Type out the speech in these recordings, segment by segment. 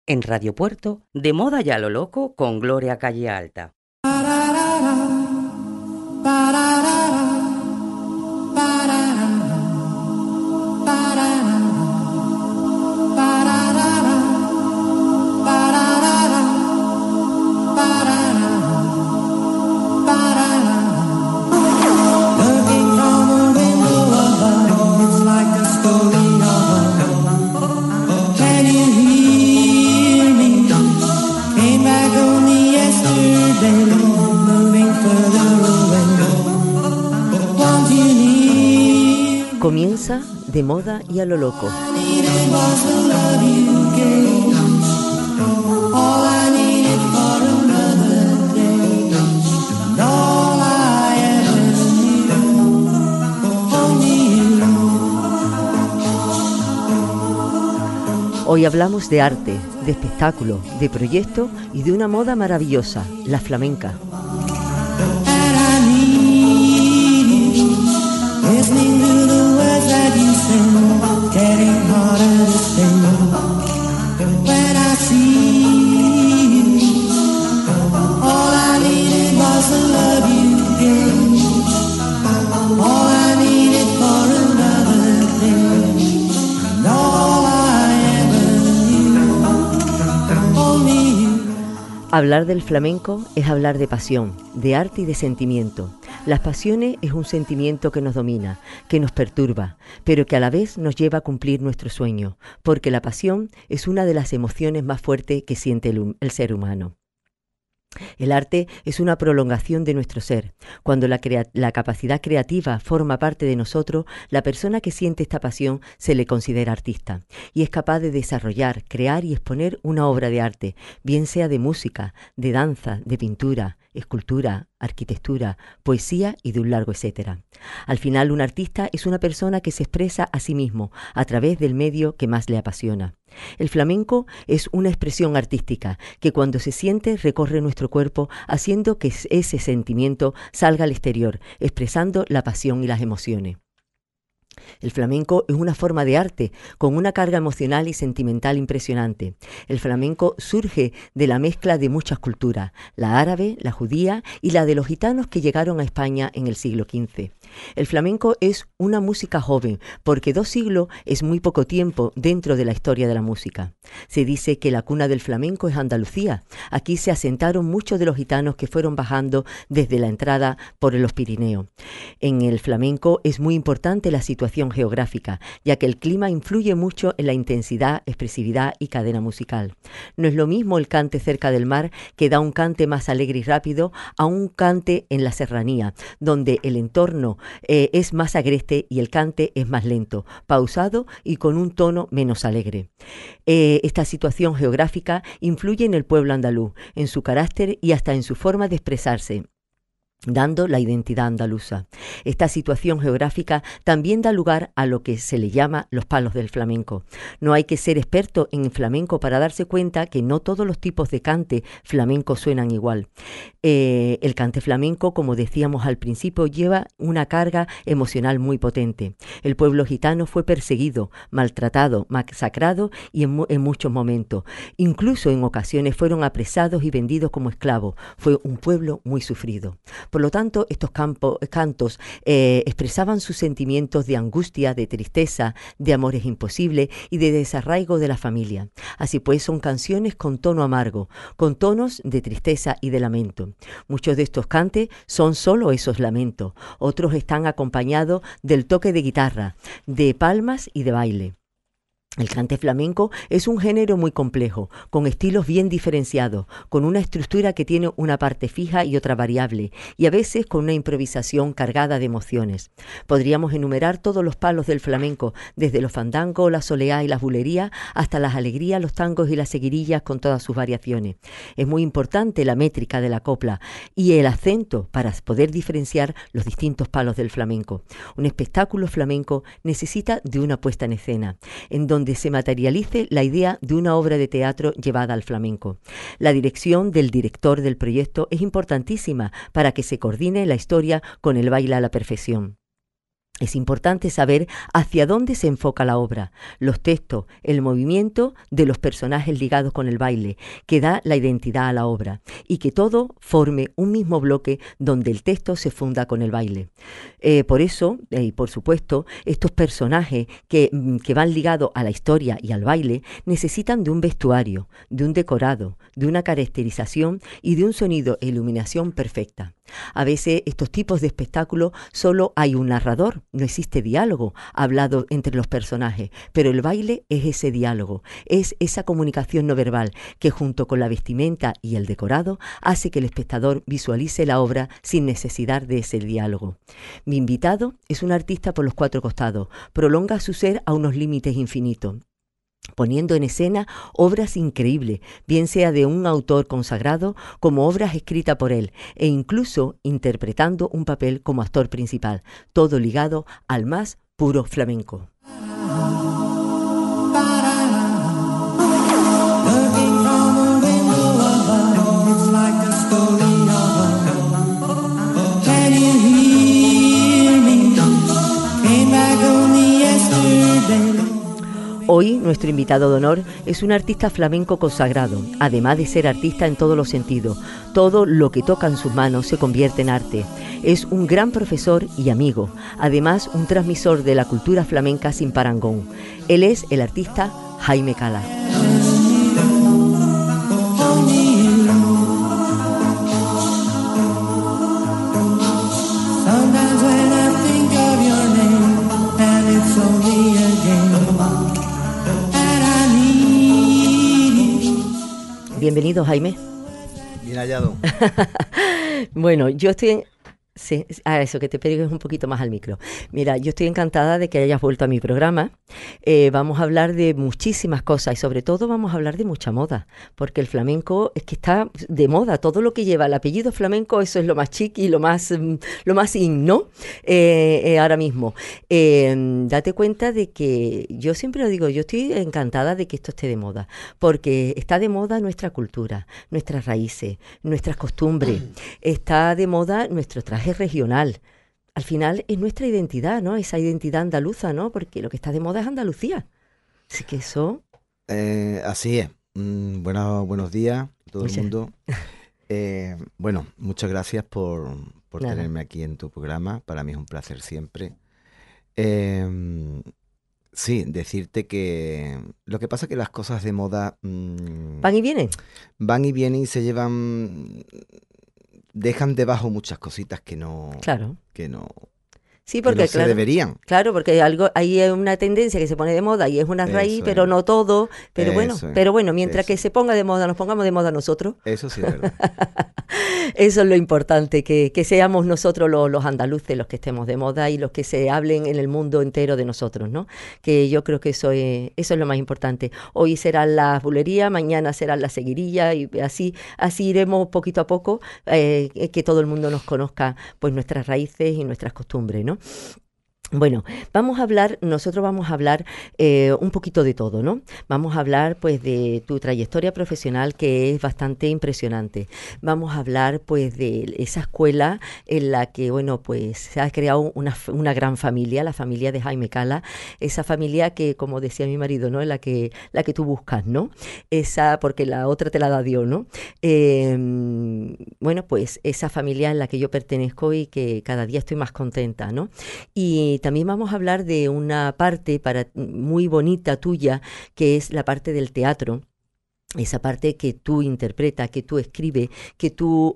En Radio Puerto, de moda y a lo loco con Gloria Calle Alta. Comienza de moda y a lo loco. Hoy hablamos de arte, de espectáculo, de proyecto y de una moda maravillosa, la flamenca. Hablar del flamenco es hablar de pasión, de arte y de sentimiento. Las pasiones es un sentimiento que nos domina, que nos perturba, pero que a la vez nos lleva a cumplir nuestro sueño, porque la pasión es una de las emociones más fuertes que siente el ser humano. El arte es una prolongación de nuestro ser. Cuando la capacidad creativa forma parte de nosotros, la persona que siente esta pasión se le considera artista y es capaz de desarrollar, crear y exponer una obra de arte, bien sea de música, de danza, de pintura, escultura, arquitectura, poesía y de un largo etcétera. Al final, un artista es una persona que se expresa a sí mismo a través del medio que más le apasiona. El flamenco es una expresión artística que cuando se siente recorre nuestro cuerpo haciendo que ese sentimiento salga al exterior, expresando la pasión y las emociones. El flamenco es una forma de arte con una carga emocional y sentimental impresionante. El flamenco surge de la mezcla de muchas culturas, la árabe, la judía y la de los gitanos que llegaron a España en el siglo XV. El flamenco es una música joven, porque 2 siglos es muy poco tiempo dentro de la historia de la música. Se dice que la cuna del flamenco es Andalucía. Aquí se asentaron muchos de los gitanos que fueron bajando desde la entrada por los Pirineos. En el flamenco es muy importante la situación geográfica, ya que el clima influye mucho en la intensidad, expresividad y cadena musical. No es lo mismo el cante cerca del mar, que da un cante más alegre y rápido, a un cante en la serranía, donde el entorno es más agreste y el cante es más lento, pausado y con un tono menos alegre. Esta situación geográfica influye en el pueblo andaluz, en su carácter y hasta en su forma de expresarse, dando la identidad andaluza. Esta situación geográfica también da lugar a lo que se le llama los palos del flamenco. No hay que ser experto en flamenco para darse cuenta que no todos los tipos de cante flamenco suenan igual. El cante flamenco, como decíamos al principio, lleva una carga emocional muy potente. El pueblo gitano fue perseguido, maltratado, masacrado y en muchos momentos. Incluso en ocasiones fueron apresados y vendidos como esclavos. Fue un pueblo muy sufrido. Por lo tanto, estos cantos expresaban sus sentimientos de angustia, de tristeza, de amores imposibles y de desarraigo de la familia. Así pues, son canciones con tono amargo, con tonos de tristeza y de lamento. Muchos de estos cantes son solo esos lamentos. Otros están acompañados del toque de guitarra, de palmas y de baile. El cante flamenco es un género muy complejo, con estilos bien diferenciados, con una estructura que tiene una parte fija y otra variable, y a veces con una improvisación cargada de emociones. Podríamos enumerar todos los palos del flamenco, desde los fandangos, la soleá y las bulerías, hasta las alegrías, los tangos y las seguirillas con todas sus variaciones. Es muy importante la métrica de la copla y el acento para poder diferenciar los distintos palos del flamenco. Un espectáculo flamenco necesita de una puesta en escena, en donde se materialice la idea de una obra de teatro llevada al flamenco. La dirección del director del proyecto es importantísima para que se coordine la historia con el baile a la perfección. Es importante saber hacia dónde se enfoca la obra, los textos, el movimiento de los personajes ligados con el baile, que da la identidad a la obra, y que todo forme un mismo bloque donde el texto se funda con el baile. Por eso, y por supuesto, estos personajes que van ligados a la historia y al baile necesitan de un vestuario, de un decorado, de una caracterización y de un sonido e iluminación perfecta. A veces estos tipos de espectáculos solo hay un narrador, no existe diálogo hablado entre los personajes, pero el baile es ese diálogo, es esa comunicación no verbal que junto con la vestimenta y el decorado hace que el espectador visualice la obra sin necesidad de ese diálogo. Mi invitado es un artista por los 4 costados, prolonga su ser a unos límites infinitos, poniendo en escena obras increíbles, bien sea de un autor consagrado como obras escritas por él, e incluso interpretando un papel como actor principal, todo ligado al más puro flamenco. Hoy nuestro invitado de honor es un artista flamenco consagrado, además de ser artista en todos los sentidos. Todo lo que toca en sus manos se convierte en arte. Es un gran profesor y amigo, además un transmisor de la cultura flamenca sin parangón. Él es el artista Jaime Cala. Bienvenido, Jaime. Bien hallado. Bueno, yo estoy... Sí, eso, que te pegues un poquito más al micro. Mira, yo estoy encantada de que hayas vuelto a mi programa. Vamos a hablar de muchísimas cosas y sobre todo vamos a hablar de mucha moda, porque el flamenco es que está de moda. Todo lo que lleva el apellido flamenco, eso es lo más chic y lo más in, ¿no? Ahora mismo. Date cuenta de que, yo siempre lo digo, yo estoy encantada de que esto esté de moda, porque está de moda nuestra cultura, nuestras raíces, nuestras costumbres, está de moda nuestro traje regional. Al final es nuestra identidad, ¿no? Esa identidad andaluza, ¿no? Porque lo que está de moda es Andalucía. Así que eso... Así es. Buenos días a todo el mundo. Bueno, muchas gracias por tenerme aquí en tu programa. Para mí es un placer siempre. Sí, decirte que lo que pasa es que las cosas de moda... ¿Van y vienen? Van y vienen y se llevan... Dejan debajo muchas cositas que no... Claro. Que no... Sí, porque se deberían. Claro, porque hay una tendencia que se pone de moda y es una raíz, pero no todo. Pero bueno, mientras que se ponga de moda, nos pongamos de moda nosotros. Eso sí es verdad. Eso es lo importante, que seamos nosotros los andaluces los que estemos de moda y los que se hablen en el mundo entero de nosotros, ¿no? Que yo creo que eso es lo más importante. Hoy serán las bulerías, mañana serán las seguirillas y así iremos poquito a poco, que todo el mundo nos conozca pues nuestras raíces y nuestras costumbres, ¿no? Bueno, nosotros vamos a hablar un poquito de todo, ¿no? Vamos a hablar pues de tu trayectoria profesional, que es bastante impresionante. Vamos a hablar pues de esa escuela en la que, bueno, pues se ha creado una gran familia, la familia de Jaime Cala, esa familia que, como decía mi marido, ¿no? La que tú buscas, ¿no? Esa, porque la otra te la da Dios, ¿no? Bueno, pues esa familia en la que yo pertenezco y que cada día estoy más contenta, ¿no? Y también vamos a hablar de una parte muy bonita tuya, que es la parte del teatro, esa parte que tú interpretas, que tú escribes, que tú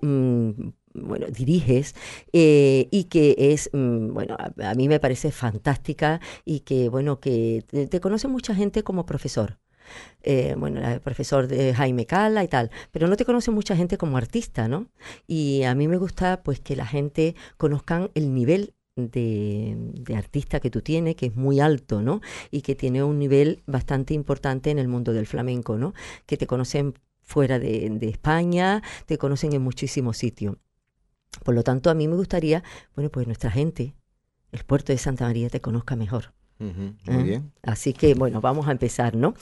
diriges, y que es, a mí me parece fantástica y que, bueno, que te conoce mucha gente como profesor. El profesor de Jaime Cala y tal, pero no te conoce mucha gente como artista, ¿no? Y a mí me gusta pues que la gente conozcan el nivel de artista que tú tienes, que es muy alto, ¿no? Y que tiene un nivel bastante importante en el mundo del flamenco, ¿no? Que te conocen fuera de España, te conocen en muchísimos sitios. Por lo tanto, a mí me gustaría, bueno, pues nuestra gente, el puerto de Santa María, te conozca mejor. Muy bien. Así que, bueno, vamos a empezar, ¿no?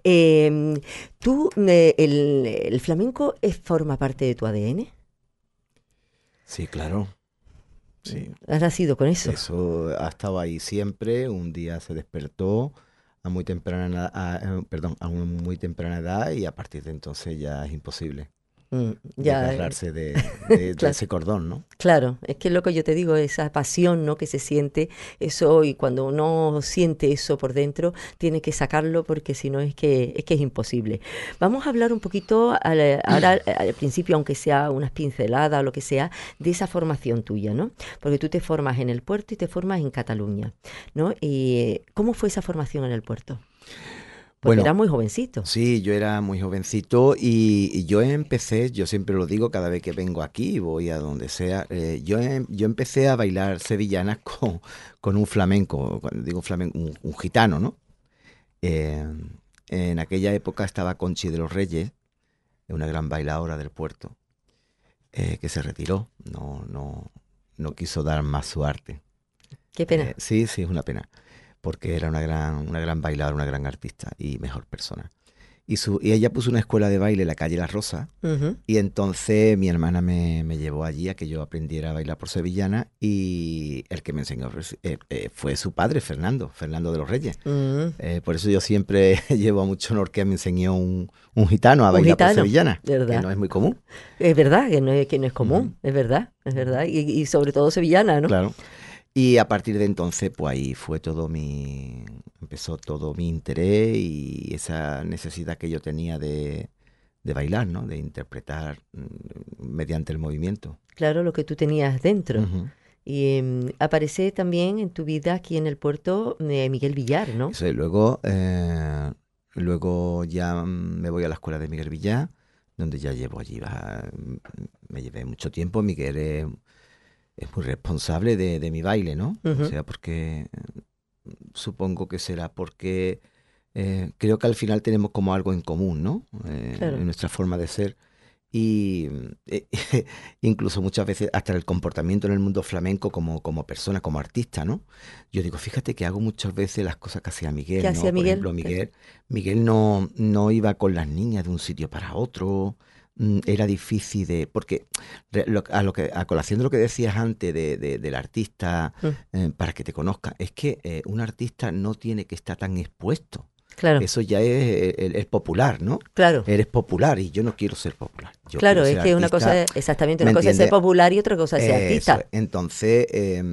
¿Tú, el flamenco forma parte de tu ADN? Sí, claro. sí. ¿Has nacido con eso? Eso ha estado ahí siempre. Un día se despertó a muy temprana, a una muy temprana edad y a partir de entonces ya es imposible Ya, desgarrarse de claro. ese cordón, ¿no? Claro, es que es lo que yo te digo, esa pasión, ¿no? Que se siente, eso, y cuando uno siente eso por dentro, tiene que sacarlo porque si no es que es imposible. Vamos a hablar un poquito ahora al principio, aunque sea unas pinceladas o lo que sea, de esa formación tuya, ¿no? Porque tú te formas en el puerto y te formas en Cataluña, ¿no? Y ¿cómo fue esa formación en el puerto? Porque Bueno, eras muy jovencito. sí, yo era muy jovencito y yo empecé, yo siempre lo digo cada vez que vengo aquí, voy a donde sea, yo empecé a bailar sevillanas con un flamenco, cuando digo flamenco, un gitano, ¿no? Eh, en aquella época estaba Conchi de los Reyes, una gran bailadora del puerto, que se retiró, no quiso dar más su arte. Qué pena. Sí, sí, es una pena, porque era una gran bailadora, una gran artista y mejor persona. Y ella puso una escuela de baile en la calle La Rosa, Ujú. y entonces mi hermana me llevó allí a que yo aprendiera a bailar por sevillana, y el que me enseñó fue su padre, Fernando de los Reyes. Mm. Por eso yo siempre llevo a mucho honor que me enseñó un gitano a Un bailar por gitano, sevillana, de que verdad. no es muy común. Es verdad que no es Ujú, común, es verdad, es verdad. Y sobre todo sevillana, ¿no? claro. Y a partir de entonces, pues ahí fue empezó todo mi interés y esa necesidad que yo tenía de bailar, ¿no? De interpretar mediante el movimiento. Claro, lo que tú tenías dentro. Ujú. Y aparece también en tu vida aquí en el puerto Miguel Villar, ¿no? Eso, y luego ya me voy a la escuela de Miguel Villar, donde ya llevo allí, me llevé mucho tiempo. Miguel es muy responsable de mi baile, ¿no? O Ujú. sea, porque supongo que será porque creo que al final tenemos como algo en común, ¿no? En Claro. nuestra forma de ser. Y incluso muchas veces hasta el comportamiento en el mundo flamenco como persona, como artista, ¿no? Yo digo, fíjate que hago muchas veces las cosas que hacía ¿Qué Miguel, hacía ¿no? Por Miguel? ejemplo, Miguel no iba con las niñas de un sitio para otro. Era difícil porque a colación de lo que decías antes del artista, Mm. para que te conozca, es que un artista no tiene que estar tan expuesto. Claro, Eso ya es el popular, ¿no? claro, Eres popular y yo no quiero ser popular. Yo quiero claro, es ser que una artista, cosa, exactamente, ¿me una cosa es ser entiendes? popular y otra cosa es ser Eso es. artista. Entonces,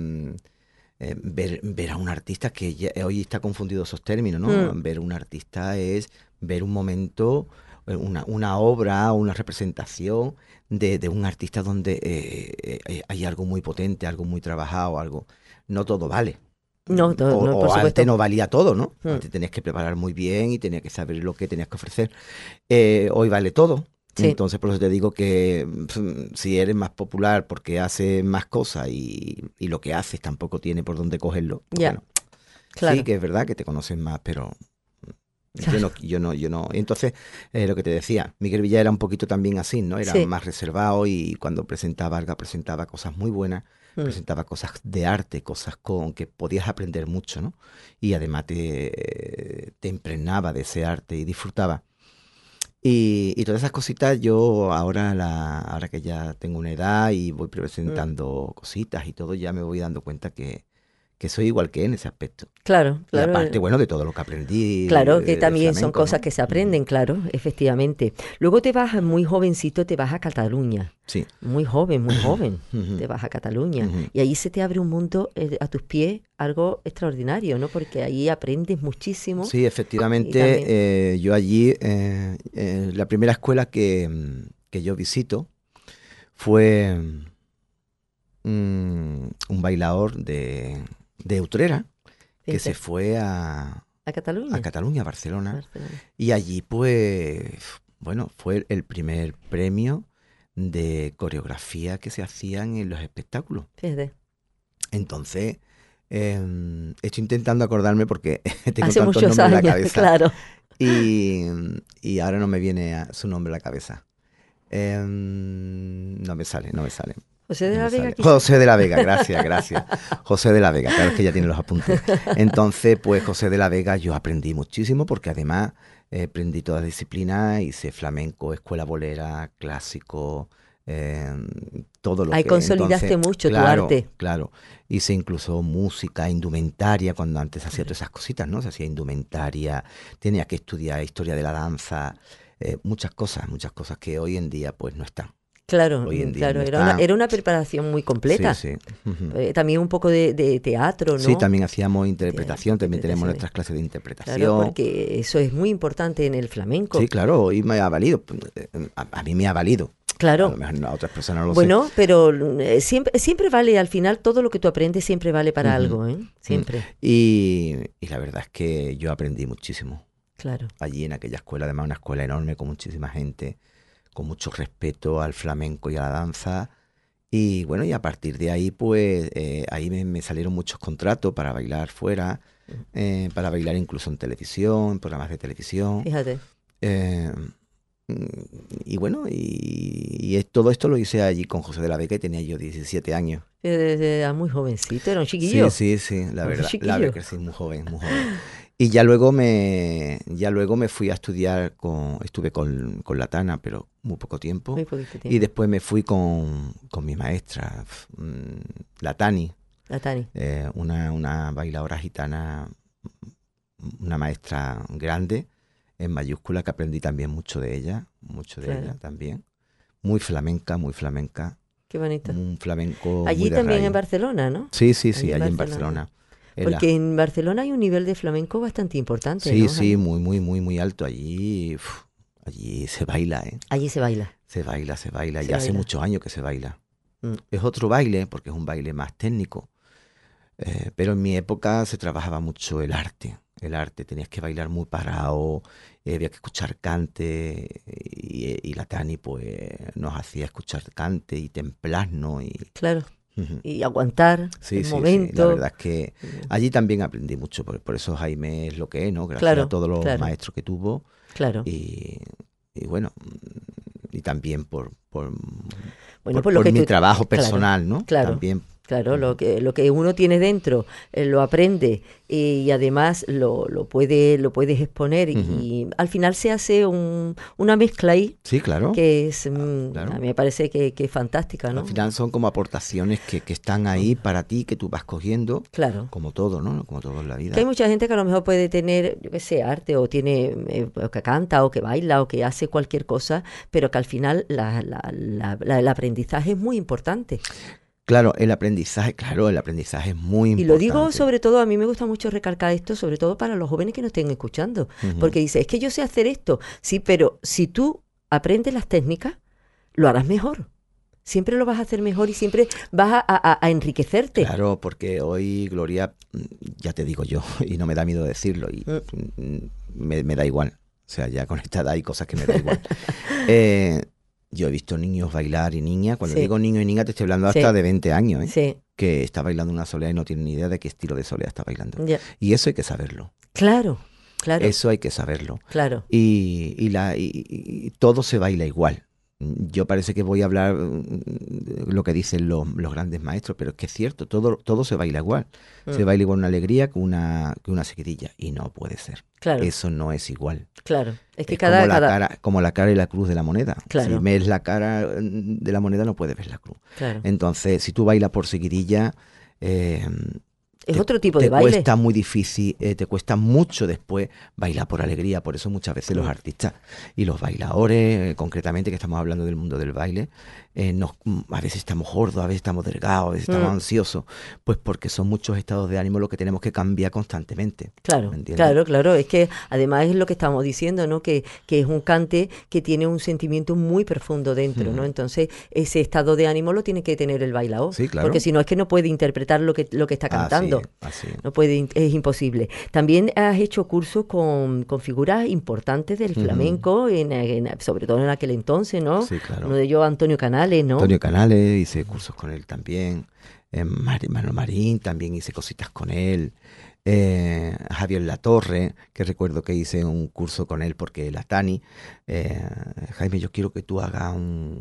ver a un artista que hoy está confundido esos términos, ¿no? Mm. Ver a un artista es ver un momento, una obra, una representación de un artista donde hay algo muy potente, algo muy trabajado, algo. No todo vale. No, no, por O antes supuesto. no valía todo, ¿no? Mm. Antes tenías que preparar muy bien y tenías que saber lo que tenías que ofrecer. Hoy vale todo. Sí, Entonces, por eso te digo que si eres más popular porque haces más cosas y lo que haces tampoco tiene por dónde cogerlo, pues ya, bueno, sí claro, que es verdad que te conocen más, pero claro. yo no. Y entonces, lo que te decía, Miguel Villar era un poquito también así, ¿no? Era Sí. más reservado y cuando presentaba algo, presentaba cosas muy buenas, Mm. presentaba cosas de arte, cosas con que podías aprender mucho, ¿no? Y además te impregnaba de ese arte y disfrutaba. Y todas esas cositas yo ahora que ya tengo una edad y voy Mm. presentando cositas y todo, ya me voy dando cuenta que soy igual que él en ese aspecto. Claro, Y claro. aparte, bueno, de todo lo que aprendí Claro, que de también son flamenco, cosas ¿no? que se Ujú. aprenden, claro, efectivamente. Luego te vas muy jovencito, te vas a Cataluña. Sí. Muy joven, Ujú, te vas a Cataluña. ujú. Y ahí se te abre un mundo a tus pies, algo extraordinario, ¿no? Porque ahí aprendes muchísimo Sí, y también, efectivamente, yo allí, la primera escuela que yo visito fue un bailador de Utrera que se fíjate, fue a a Cataluña, Cataluña, a Barcelona, Barcelona. y allí pues, bueno, fue el primer premio de coreografía que se hacían en los espectáculos. Fíjate. Entonces, estoy intentando acordarme porque tengo Hace tantos muchos nombres en la años, cabeza claro. y, y ahora no me viene su nombre a la cabeza. No me sale, no me sale. José de No la me Vega, sale. quizás. José de la Vega, gracias, gracias. José de la Vega, claro, es que ya tiene los apuntes. Entonces, pues José de la Vega yo aprendí muchísimo porque además aprendí todas las disciplinas, hice flamenco, escuela bolera, clásico, eh, todo lo Ahí que... consolidaste Entonces, mucho tu claro, arte. claro. Hice incluso música, indumentaria, cuando antes hacía todas esas cositas, ¿no? Se hacía indumentaria, tenía que estudiar historia de la danza, muchas cosas que hoy en día pues no están. Claro, Hoy en día claro, no están. era una preparación muy Sí, completa. sí. Ujú. También un poco de teatro, Sí, ¿no? también hacíamos De interpretación, también tenemos interpretaciones. nuestras clases de Claro, interpretación. porque eso es muy importante en el Sí, flamenco. claro, y me ha valido. A mí me ha valido. A lo Claro. mejor a otras personas no lo sé. Bueno, pero siempre vale, al final todo lo que tú aprendes siempre vale para Ujú. algo, ¿eh? Mm. Siempre. Y la verdad es que yo aprendí muchísimo Claro. allí en aquella escuela, además una escuela enorme con muchísima gente, con mucho respeto al flamenco y a la danza. Y bueno, y a partir de ahí, pues ahí me salieron muchos contratos para bailar fuera, para bailar incluso en televisión, en programas de televisión. Fíjate. Eh, y bueno, todo esto lo hice allí con José de la Vega y tenía yo 17 años. Era muy jovencito, era un Sí, chiquillo. sí, sí, la Un verdad, chiquillo. que sí, muy joven, muy joven. Y ya luego me fui a estudiar estuve con la Tana, pero muy poco tiempo. Muy poquito Y tiempo. después me fui con mi maestra, la Tani, La Tani. una bailadora gitana, una maestra grande, en mayúscula, que aprendí también mucho de ella Claro. también. Muy flamenca, Qué bonito. un flamenco muy Allí de también en raíz. Barcelona, ¿no? Sí, sí, Allí sí, en allí en Barcelona. Barcelona. En la- Porque en Barcelona hay un nivel de flamenco bastante importante, Sí, ¿no, sí, Jaime? muy, muy, muy, muy alto. Allí se baila, ¿eh? Allí se baila. Se baila, se baila. Se Ya hace baila. muchos años que se baila. Mm. Es otro baile, porque es un baile más técnico. Pero en mi época se trabajaba mucho el arte. El arte, tenías que bailar muy parado, había que escuchar cante. Y la Tani, pues, nos hacía escuchar cante y templarnos. Claro. Ujú. Y aguantar Sí, el sí, sí. La momento. verdad es que allí también aprendí mucho. Por eso Jaime es lo que es, ¿no? Gracias a Claro, todos los claro, maestros que tuvo. claro. Y, y bueno, y también Bueno, pues lo por que mi tú... trabajo Claro, personal, ¿no? claro. También. Claro, Ujú. lo que uno tiene dentro lo aprende y además lo puedes exponer Ujú. y al final se hace una mezcla ahí Sí, claro, que es, a claro. mí me parece que es fantástica, Al ¿no? final son como aportaciones que están ahí para ti, que tú vas cogiendo, Claro. como todo, ¿no? Como todo en la Que hay vida. mucha gente que a lo mejor puede tener, yo qué sé, arte o tiene, o que canta o que baila o que hace cualquier cosa, pero que al final el aprendizaje es muy importante. Claro, el aprendizaje es muy Y lo digo importante. sobre todo, a mí me gusta mucho recalcar esto, sobre todo para los jóvenes que nos estén escuchando, Ujú. porque dice, es que yo sé hacer esto, sí, pero si tú aprendes las técnicas, lo harás mejor. Siempre lo vas a hacer mejor y siempre vas a enriquecerte. Claro, porque hoy, Gloria, ya te digo yo, y no me da miedo decirlo, y me da igual. O sea, ya con esta edad hay cosas que me da igual. Yo he visto niños bailar y niñas. Cuando Sí, digo niño y niña, te estoy hablando hasta sí, de 20 años, ¿eh? sí, Que está bailando una soleá y no tiene ni idea de qué estilo de soleá está bailando. ya. Y eso hay que saberlo. Claro, claro, Eso hay que saberlo. claro. Y todo se baila igual. Yo parece que voy a hablar lo que dicen los grandes maestros, pero es que es cierto, todo se baila igual. Se baila igual una alegría que una seguidilla. Y no puede ser. Claro, Eso no es igual. claro. Es que Es como la cada... cara, como la cara y la cruz de la moneda. Claro. Si ves la cara de la moneda, no puedes ver la cruz. Claro. Entonces, si tú bailas por seguidilla, Es otro tipo de te baile. cuesta muy difícil, te cuesta mucho después bailar por alegría. Por eso muchas veces los artistas y los bailadores, concretamente, que estamos hablando del mundo del baile, a veces estamos gordos, a veces estamos delgados, a veces estamos ansiosos, pues porque son muchos estados de ánimo lo que tenemos que cambiar constantemente. Claro, ¿Me entiendes? claro, claro. Es que además es lo que estamos diciendo, ¿no? Que es un cante que tiene un sentimiento muy profundo dentro, ¿no? Entonces, ese estado de ánimo lo tiene que tener el bailaor. Sí, claro. Porque si no, es que no puede interpretar lo que está cantando. Así es. No puede, es imposible. También has hecho cursos con figuras importantes del flamenco, sobre todo en aquel entonces, ¿no? Sí, claro. Uno de ellos, Antonio Canales, ¿no? Antonio Canales, hice cursos con él también. Manuel Marín, también hice cositas con él. Javier Latorre, que recuerdo que hice un curso con él porque la Tani, Jaime, yo quiero que tú hagas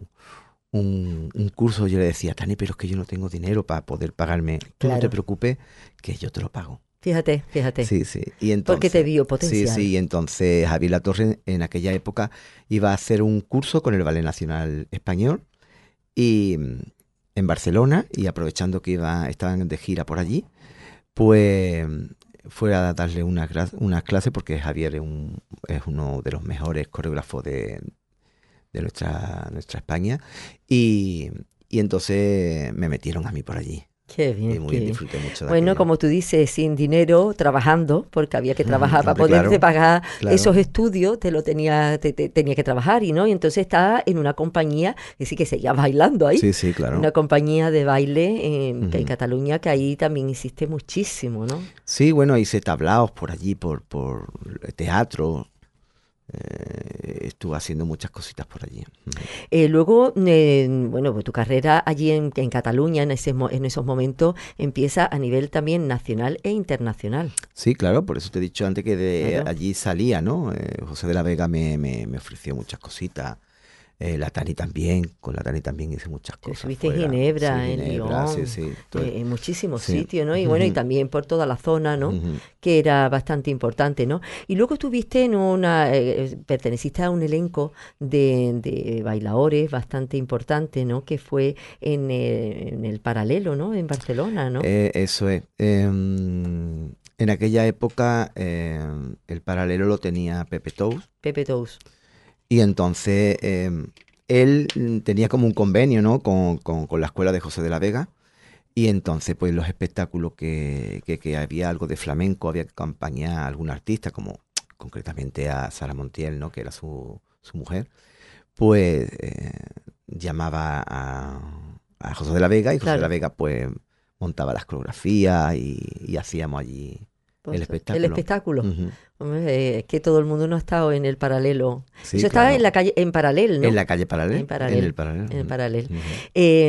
un curso. Yo le decía, Tani, pero es que yo no tengo dinero para poder pagarme. Tú no te Claro. preocupes, que yo te lo pago. Fíjate, fíjate. Sí, sí. Y entonces, Porque te vio potencial. Sí, sí. Y entonces Javier Latorre en aquella época iba a hacer un curso con el Ballet Nacional Español y en Barcelona, y aprovechando que estaban de gira por allí, pues fue a darle unas clases porque Javier es uno de los mejores coreógrafos de nuestra España, y entonces me metieron a mí por allí. Qué bien, Y muy qué bien, bien. disfruté mucho de Bueno, aquello. como tú dices, sin dinero, trabajando, porque había que trabajar para Hombre, poderte claro, pagar claro. esos estudios, tenía que trabajar, y no, y entonces estaba en una compañía, que sí que seguía bailando ahí, Sí, sí, claro. una compañía de baile que en Ujú. Cataluña, que ahí también hiciste muchísimo, ¿no? Sí, bueno, hice tablaos por allí, por teatro. Estuve haciendo muchas cositas por allí. Ujú. Luego, bueno, pues tu carrera allí en Cataluña, en esos momentos, empieza a nivel también nacional e internacional. Sí, claro, por eso te he dicho antes que de Claro. allí salía, ¿no? José de la Vega me ofreció muchas cositas. La Tani también, con la Tani también hice muchas Tú cosas estuviste en fuera. Sí, Ginebra, en Ginebra, sí, Lyon, sí. en muchísimos Sí. sitios, ¿no? Y bueno, y Ujú, también por toda la zona, ¿no? ujú. Que era bastante importante, ¿no? Y luego estuviste perteneciste a un elenco de bailadores bastante importante, ¿no? Que fue en el Paralelo, ¿no? En Barcelona, ¿no? Eso es. En aquella época el paralelo lo tenía Pepe Tous. Pepe Tous. Y entonces él tenía como un convenio, ¿no? Con la escuela de José de la Vega. Y entonces, pues los espectáculos que había algo de flamenco, había que acompañar a algún artista, como concretamente a Sara Montiel, ¿no? Que era su mujer. Pues llamaba a José de la Vega, y José de la Claro. Vega pues montaba las coreografías y hacíamos allí el Pues, el espectáculo. espectáculo. Ujú. Hombre, es que todo el mundo no ha estado en el Paralelo. Sí, Eso estaba en claro. la calle, en Paralel, En ¿no? la calle Paralel, En en el Paralel, Paralel. en el Ujú, Paralel. ujú.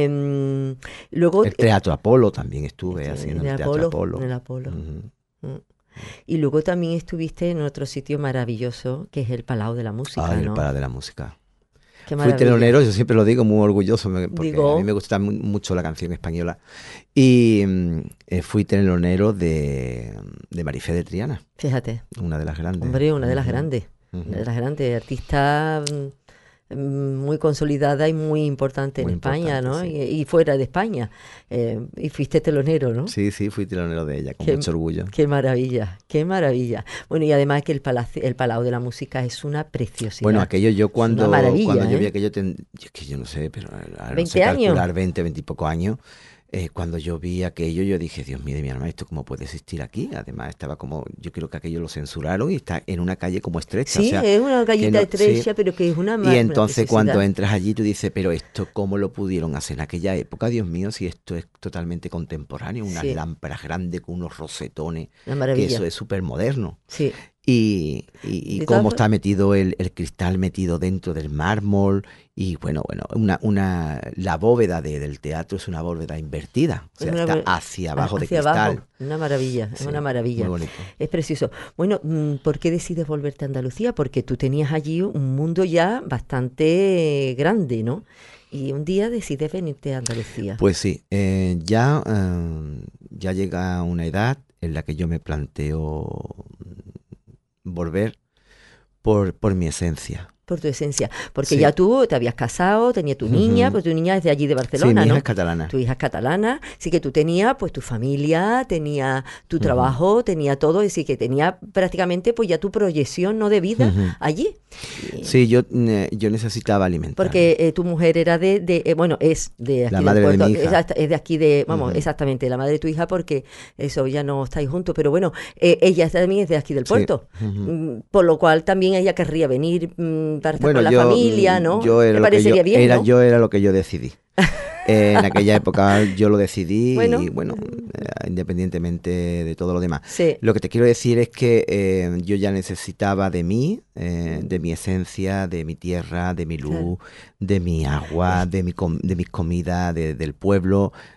Luego, El Teatro Apolo también estuve haciendo en en el el Teatro Apolo, Apolo. en el Apolo. Ujú. Mm. Y luego también estuviste en otro sitio maravilloso, que es el Palau de la Música, Ay, el ¿no? Pará de la Música. Qué Fui maravilla. telonero, yo siempre lo digo, muy orgulloso, porque a mí me Digo, gusta mucho la canción española. Y fui telonero de Marifé de Triana, fíjate, una de las grandes. hombre, una de las Ujú, grandes, una de ujú. las grandes artistas muy consolidada y muy importante en Muy España, importante, ¿no? sí. Y fuera de España. Y fuiste telonero, ¿no? Sí, sí, fui telonero de ella, con Qué, mucho orgullo. qué maravilla, qué maravilla. Bueno, y además que el Palau de la Música es una Bueno, preciosidad, aquello yo es una cuando maravilla, yo vi ¿eh? aquello, es que yo no sé, pero ahora no sé 20 años. calcular 20 y pocos años. Cuando yo vi aquello, yo dije, Dios mío de mi alma, ¿esto cómo puede existir aquí? Además, estaba como, yo creo que aquello lo censuraron y está en una calle como estrecha, o Sí, sea, es una que gallita no, sí. estrecha, pero que es Y una entonces cuando preciosidad, entras allí, tú dices, pero esto, ¿cómo lo pudieron hacer en aquella época? Dios mío, si esto es totalmente contemporáneo, unas sí, lámparas grandes con unos rosetones, una que eso maravilla, es súper moderno. sí. Y De todas cómo formas, está metido el cristal metido dentro del mármol. Y bueno, la bóveda del teatro es una bóveda invertida. O es sea, una, está hacia abajo de hacia abajo, cristal. una maravilla, es una Sí, muy maravilla, bonito. es precioso. Bueno, ¿por qué decides volverte a Andalucía? Porque tú tenías allí un mundo ya bastante grande, ¿no? Y un día decides venirte a Andalucía. Pues sí, ya llega una edad en la que yo me planteo volver por mi esencia. Por tu esencia, porque ya Sí. tú te habías casado, tenías tu niña, Ujú. pues tu niña es de allí de Sí, Barcelona, mi hija es ¿no? catalana. Tu hija es catalana, sí que tú tenías pues tu familia, tenía tu Ujú, trabajo, tenía todo, es decir, que tenía prácticamente pues ya tu proyección, ¿no? De vida ujú. allí. Y- Sí, yo necesitaba alimentarme. porque tu mujer era bueno, es de La aquí del madre de puerto, mi hija. es de aquí de, vamos, Ujú. exactamente, la madre de tu hija, porque eso ya no estáis juntos, pero bueno, ella también es de aquí del Sí. puerto, Ujú. por lo cual también ella querría venir para estar Bueno, con la familia, ¿no? yo Me era lo que parecería bien, ¿no? yo era lo que yo decidí. En aquella época yo lo decidí y Bueno, bueno, independientemente de todo lo demás. sí, Lo que te quiero decir es que yo ya necesitaba de mí, de mi esencia, de mi tierra, de mi claro. luz, de mi agua, de mis comidas, del pueblo.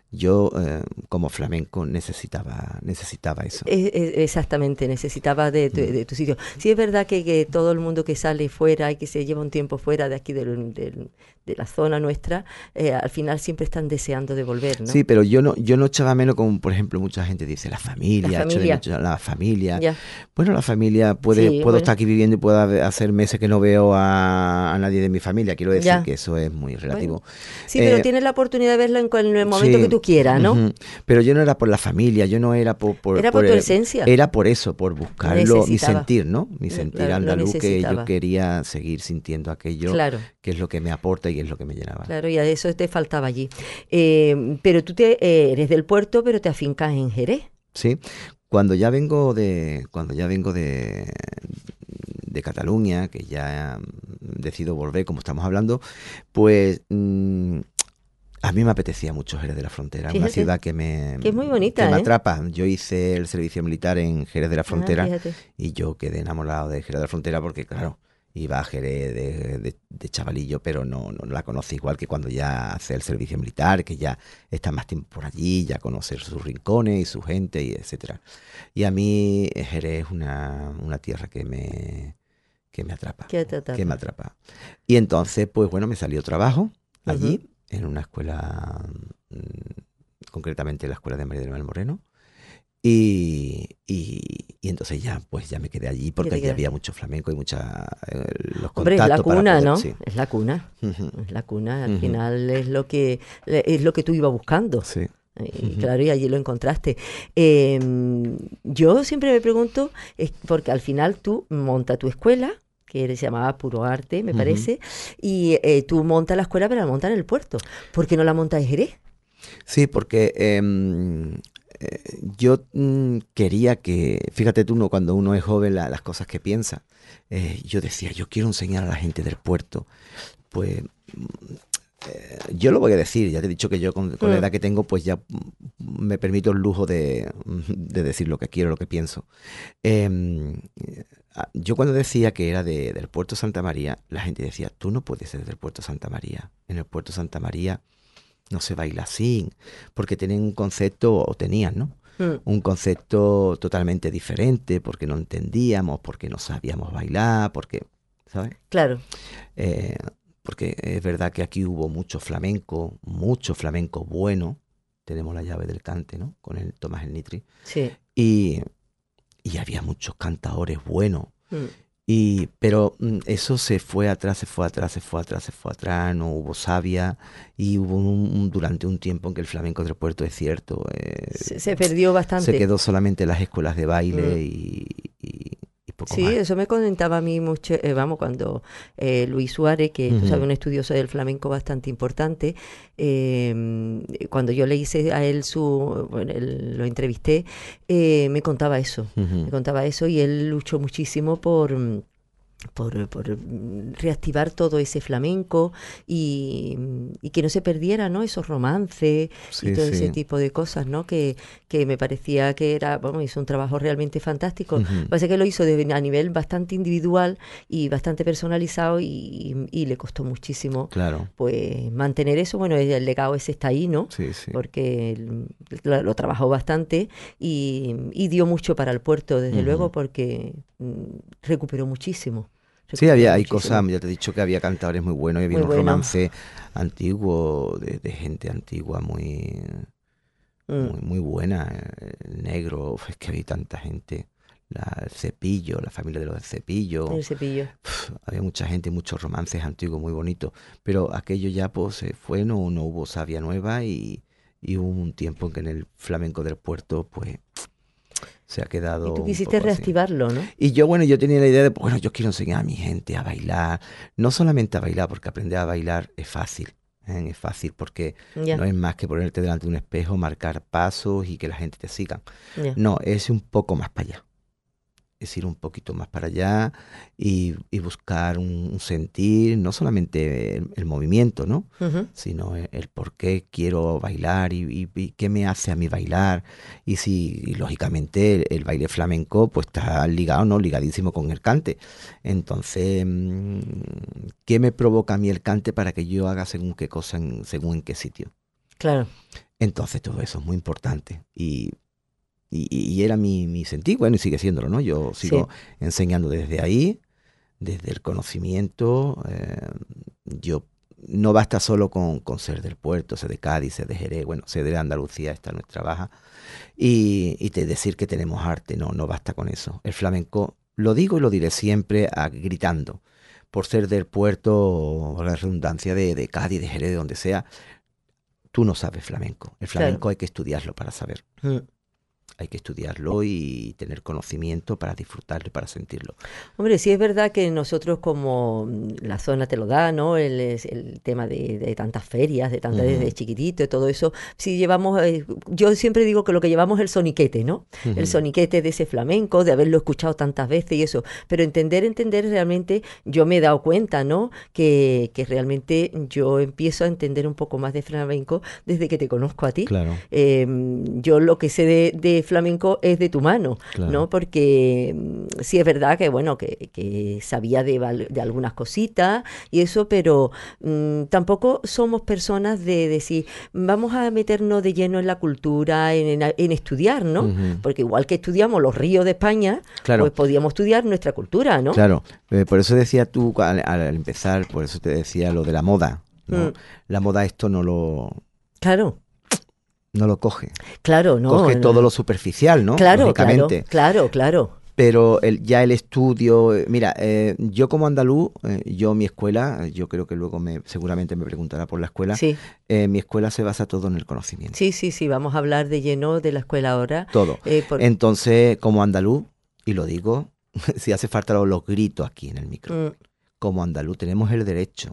yo como flamenco necesitaba eso. Exactamente, necesitaba de tu sitio. Sí, es verdad que todo el mundo que sale fuera y que se lleva un tiempo fuera de aquí de la zona nuestra, al final siempre están deseando de volver, ¿no? Sí, pero yo no echaba menos, como por ejemplo mucha gente dice, la La familia, echo de familia, menos la familia. ya. Bueno, la familia Sí, puedo bueno, estar aquí viviendo y puedo hacer meses que no veo a nadie de mi familia. Quiero decir ya. que eso es muy Bueno. relativo. Sí, pero Eh, tienes la oportunidad de verlo en el momento que sí, tú quieras, ¿no? ujú. Pero yo no era por la familia, yo no era Era por tu esencia. era por eso, por buscarlo, mi Necesitaba. sentir, ¿no? Mi sentir Claro, lo andaluz, que yo necesitaba. quería seguir sintiendo aquello, Claro. que es lo que me aporta y es lo que me llenaba. Claro, y a eso te faltaba allí. Pero tú eres del puerto, pero te afincas en Jerez. Sí, cuando ya vengo de Cataluña, que ya decido volver, como estamos hablando, pues a mí me apetecía mucho Jerez de la Frontera, una Fíjate, ciudad que es muy que bonita, me ¿eh? atrapa. Yo hice el servicio militar en Jerez de la Ah, Frontera fíjate. y yo quedé enamorado de Jerez de la Frontera porque, claro, iba a Jerez de chavalillo, pero no la conocí igual que cuando ya hace el servicio militar, que ya está más tiempo por allí, ya conocer sus rincones y su gente, y etcétera. Y a mí Jerez es una tierra que me atrapa, ¿Qué te que me tapa? atrapa. Y entonces, pues bueno, me salió trabajo Ujú. allí, en una escuela, concretamente la escuela de María del Mar Moreno. Y entonces ya, pues ya me quedé allí ¿Qué porque te allí había quedaste? mucho flamenco y los Hombre, es la contactos para cuna, poder, ¿no? sí. Es la cuna. Ujú, Es la cuna. Al ujú, final es lo que tú ibas buscando. sí. Y Ujú, claro, y allí lo encontraste. Yo siempre me pregunto, porque al final tú montas tu escuela, que se llamaba Puro Arte, me ujú. parece, y tú montas la escuela, pero la montas en el puerto. ¿Por qué no la montas en Jerez? Sí, porque yo quería que, fíjate tú, cuando uno es joven, las cosas que piensa, yo decía, yo quiero enseñar a la gente del puerto, pues yo lo voy a decir, ya te he dicho que yo con la Mm, edad que tengo, pues ya me permito el lujo de decir lo que quiero, lo que pienso. Yo cuando decía que era del puerto Santa María, la gente decía, tú no puedes ser del puerto Santa María. En el puerto Santa María no se baila así, porque tienen un concepto, o tenían, ¿no? mm, Un concepto totalmente diferente, porque no entendíamos, porque no sabíamos bailar, porque, ¿sabes? claro, Eh, porque es verdad que aquí hubo mucho flamenco bueno. Tenemos la llave del cante, ¿no? Con el Tomás el Nitri. sí. Y, y había muchos cantadores buenos. Mm. Pero eso se fue atrás, se fue atrás, se fue atrás, se fue atrás, no hubo savia y hubo durante un tiempo en que el flamenco del puerto, es cierto, Se perdió se bastante. quedó solamente en las escuelas de Mm. baile y poco Sí, más. eso me comentaba a mí mucho, vamos, cuando Luis Suárez, que tú sabes, Ujú, un estudioso del flamenco bastante importante, cuando yo le hice a él bueno, lo entrevisté, ujú. me contaba eso y él luchó muchísimo por reactivar todo ese flamenco y que no se perdiera, ¿no? Esos romances y Sí, todo ese sí. tipo de cosas, ¿no? Que me parecía que era, bueno, hizo un trabajo realmente fantástico. Ujú, Pasa que lo hizo a nivel bastante individual y bastante personalizado y le costó muchísimo, claro, pues, mantener eso. Bueno, el legado ese está ahí, ¿no? sí, sí. Porque lo trabajó bastante y dio mucho para el puerto, desde Ujú. luego, porque recuperó muchísimo. Sí, Recuperó hay cosas, muchísimo. ya te he dicho que había cantadores muy buenos y había Muy unos bueno. romances antiguos, de gente antigua Mm, muy buena. El negro, uf, es que había tanta gente. El Cepillo, la familia de los del Cepillo. el cepillo. Había mucha gente, muchos romances antiguos muy bonitos. Pero aquello ya pues se fue, no hubo savia nueva y hubo un tiempo en que en el flamenco del puerto pues se ha Y quedado tú un quisiste poco así. reactivarlo, ¿no? Y yo, bueno, yo tenía la idea de, pues, bueno, yo quiero enseñar a mi gente a bailar, no solamente a bailar, porque aprender a bailar es fácil, ¿eh? Es fácil porque no Ya, es más que ponerte delante de un espejo, marcar pasos y que la gente te siga. ya. No, es un poco más para allá. Es ir un poquito más para allá y buscar un sentir, no solamente el movimiento, ¿no? Ujú. Sino el por qué quiero bailar y qué me hace a mí bailar. Y si, y lógicamente, el baile flamenco pues está ligado, ¿no? Ligadísimo con el cante. Entonces, ¿qué me provoca a mí el cante para que yo haga según qué cosa, según en qué sitio? Claro. Entonces todo eso es muy importante y era mi sentir, bueno, y sigue siéndolo, ¿no? Yo sigo enseñando desde ahí, desde el conocimiento. Yo no basta solo con ser del puerto, ser de Cádiz, ser de Jerez, bueno, ser de Andalucía, esta es nuestra baja, y decir que tenemos arte, no basta con eso. El flamenco, lo digo y lo diré siempre gritando, por ser del puerto, por la redundancia de Cádiz, de Jerez, de donde sea, tú no sabes flamenco. El flamenco hay que estudiarlo para saber. Hay que estudiarlo y tener conocimiento para disfrutarlo y para sentirlo. Hombre, sí es verdad que nosotros, como la zona te lo da, ¿no? El tema de tantas ferias, de tantas desde chiquitito y todo eso, sí llevamos, yo siempre digo que lo que llevamos es el soniquete, ¿no? El soniquete de ese flamenco, de haberlo escuchado tantas veces y eso. Pero entender realmente, yo me he dado cuenta, ¿no? Que realmente yo empiezo a entender un poco más de flamenco desde que te conozco a ti. Claro. Yo lo que sé de flamenco es de tu mano, Claro. ¿no? Porque sí es verdad que, bueno, que sabía de algunas cositas y eso, pero tampoco somos personas de decir, vamos a meternos de lleno en la cultura, en estudiar, ¿no? Porque igual que estudiamos los ríos de España, Claro. pues podíamos estudiar nuestra cultura, ¿no? Claro, por eso decía tú al empezar, por eso te decía lo de la moda, ¿no? La moda esto no lo coge. Claro, no. Coge todo lo superficial, ¿no? Claro, lógicamente. Claro. Pero ya el estudio, mira, yo como andaluz, mi escuela, yo creo que luego seguramente me preguntará por la escuela, Sí. Mi escuela se basa todo en el conocimiento. Sí, vamos a hablar de lleno de la escuela ahora. Todo. Entonces, como andaluz, y lo digo, si hace falta los grito aquí en el micro, como andaluz tenemos el derecho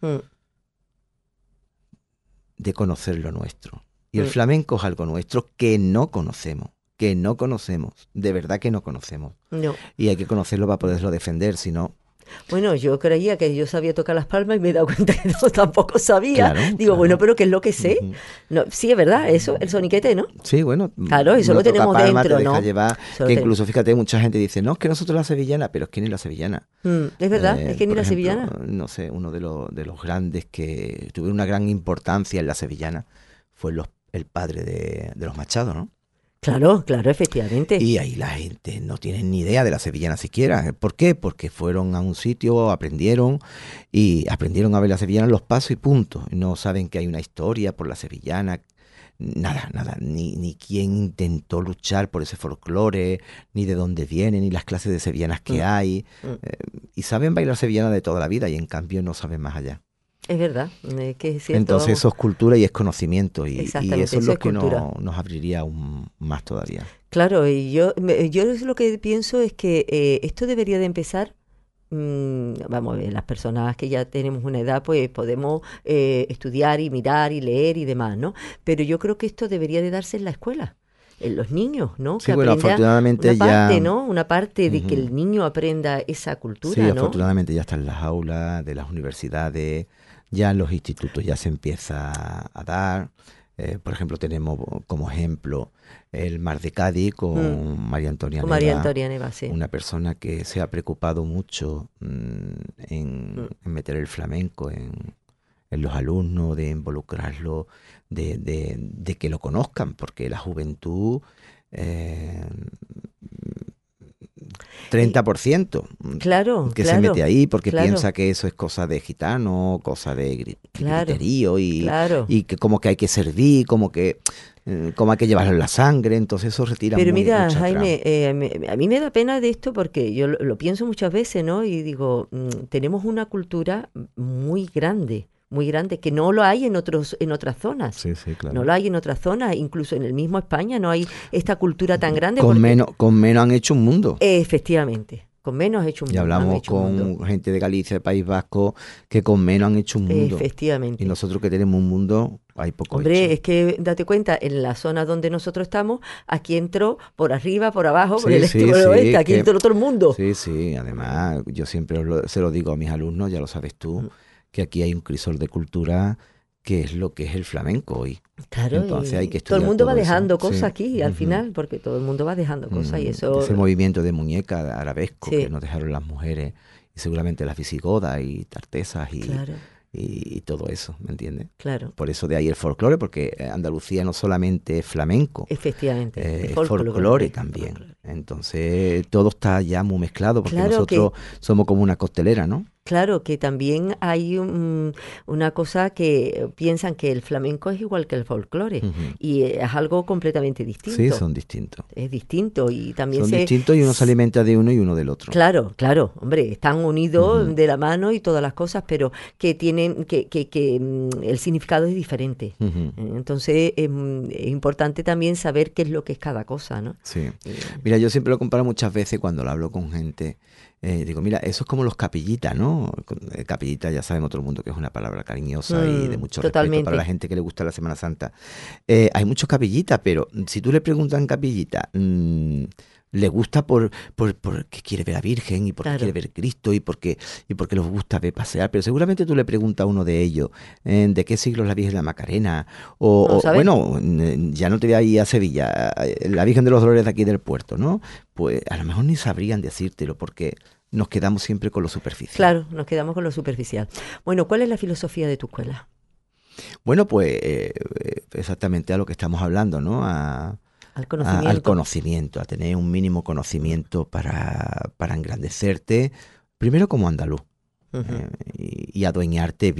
de conocer lo nuestro. Y el flamenco es algo nuestro que no conocemos, de verdad que no conocemos. No. Y hay que conocerlo para poderlo defender, si no... Bueno, yo creía que yo sabía tocar las palmas y me he dado cuenta que no, tampoco sabía. Claro, Digo, bueno, pero ¿qué es lo que sé? Uh-huh. No, sí, es verdad, eso, el soniquete, ¿no? Sí, bueno. Claro, eso lo tenemos palma, dentro, te deja ¿no? llevar, que incluso, fíjate, mucha gente dice, no, es que nosotros la sevillana, pero es que ni la sevillana. Es verdad, es que ni por la ejemplo, sevillana. No sé, uno de los grandes que tuvieron una gran importancia en la sevillana fue el padre de los Machado, ¿no? Claro, efectivamente. Y ahí la gente no tiene ni idea de la sevillana siquiera. ¿Por qué? Porque fueron a un sitio, aprendieron a ver la sevillana en los pasos y punto. No saben que hay una historia por la sevillana, nada, ni quién intentó luchar por ese folclore, ni de dónde viene, ni las clases de sevillanas que hay. Y saben bailar sevillana de toda la vida y en cambio no saben más allá. Es verdad, es que es cierto. Entonces eso es cultura y es conocimiento y eso es lo que nos abriría aún más todavía. Claro, y yo lo que pienso es que esto debería de empezar, vamos, las personas que ya tenemos una edad pues podemos estudiar y mirar y leer y demás, ¿no? Pero yo creo que esto debería de darse en la escuela. En los niños, ¿no? Sí, que bueno, afortunadamente una parte de que el niño aprenda esa cultura, sí, ¿no? afortunadamente ya está en las aulas de las universidades, ya en los institutos ya se empieza a dar. Por ejemplo, tenemos como ejemplo el Mar de Cádiz con María Antonia Neva, sí. Una persona que se ha preocupado mucho en meter el flamenco en los alumnos, de involucrarlo, de que lo conozcan, porque la juventud... 30% que se mete ahí porque piensa que eso es cosa de gitano, cosa de griterío y que como que hay que servir, como hay que llevarlo en la sangre, entonces eso retira Pero mira, mucha Jaime, a mí me da pena de esto porque yo lo pienso muchas veces, ¿no? Y digo, tenemos una cultura muy grande que no lo hay en otras zonas. Sí, claro. No lo hay en otras zonas, incluso en el mismo España no hay esta cultura tan grande. Con menos han hecho un mundo. Efectivamente, con menos han hecho un mundo. Y hablamos con gente de Galicia, de País Vasco, que con menos han hecho un mundo. Efectivamente. Y nosotros que tenemos un mundo, hay poco Hombre, hecho. es que date cuenta, en la zona donde nosotros estamos, aquí entró por arriba, por abajo, por el este, por el oeste, aquí entró todo el mundo. Sí, además, yo siempre se lo digo a mis alumnos, ya lo sabes tú, que aquí hay un crisol de cultura que es lo que es el flamenco hoy. Claro, entonces hay que estudiar todo el mundo va dejando eso. cosas aquí al final, porque todo el mundo va dejando cosas y eso... Ese movimiento de muñeca arabesco que nos dejaron las mujeres y seguramente las visigodas y tartesas y todo eso, ¿me entiendes? Claro. Por eso de ahí el folclore, porque Andalucía no solamente es flamenco, Efectivamente, es folclore también. folclore. Entonces todo está ya muy mezclado, porque Claro nosotros somos como una costelera, ¿no? Claro, que también hay una cosa que piensan que el flamenco es igual que el folclore Ujú. y es algo completamente Sí, distinto. son distintos. Es distinto y también Son distintos y uno se alimenta de uno y uno del otro. Claro, claro, hombre, están unidos Ujú, de la mano y todas las cosas, pero que tienen, que el significado es diferente. ujú. Entonces es importante también saber qué es lo que es cada cosa, ¿no? Sí. Eh, Mira, yo siempre lo comparo muchas veces cuando lo hablo con gente. Digo, mira, eso es como los capillitas, ¿no? Capillita, ya saben, todo el mundo que es una palabra cariñosa y de mucho respeto para la totalmente. gente que le gusta la Semana Santa. Hay muchos capillitas, pero si tú le preguntas en capillita, le gusta porque quiere ver a Virgen y porque quiere Claro. ver Cristo y porque les gusta ver pasear. Pero seguramente tú le preguntas a uno de ellos de qué siglo es la Virgen de la Macarena No lo saben. bueno, ya no te voy a ir a Sevilla, la Virgen de los Dolores de aquí del puerto, ¿no? Pues a lo mejor ni sabrían decírtelo porque nos quedamos siempre con lo superficial. Claro, nos quedamos con lo superficial. Bueno, ¿cuál es la filosofía de tu escuela? Bueno, pues exactamente a lo que estamos hablando, ¿no? Al Al conocimiento. conocimiento, a tener un mínimo conocimiento para engrandecerte, primero como andaluz, Ujú. y adueñarte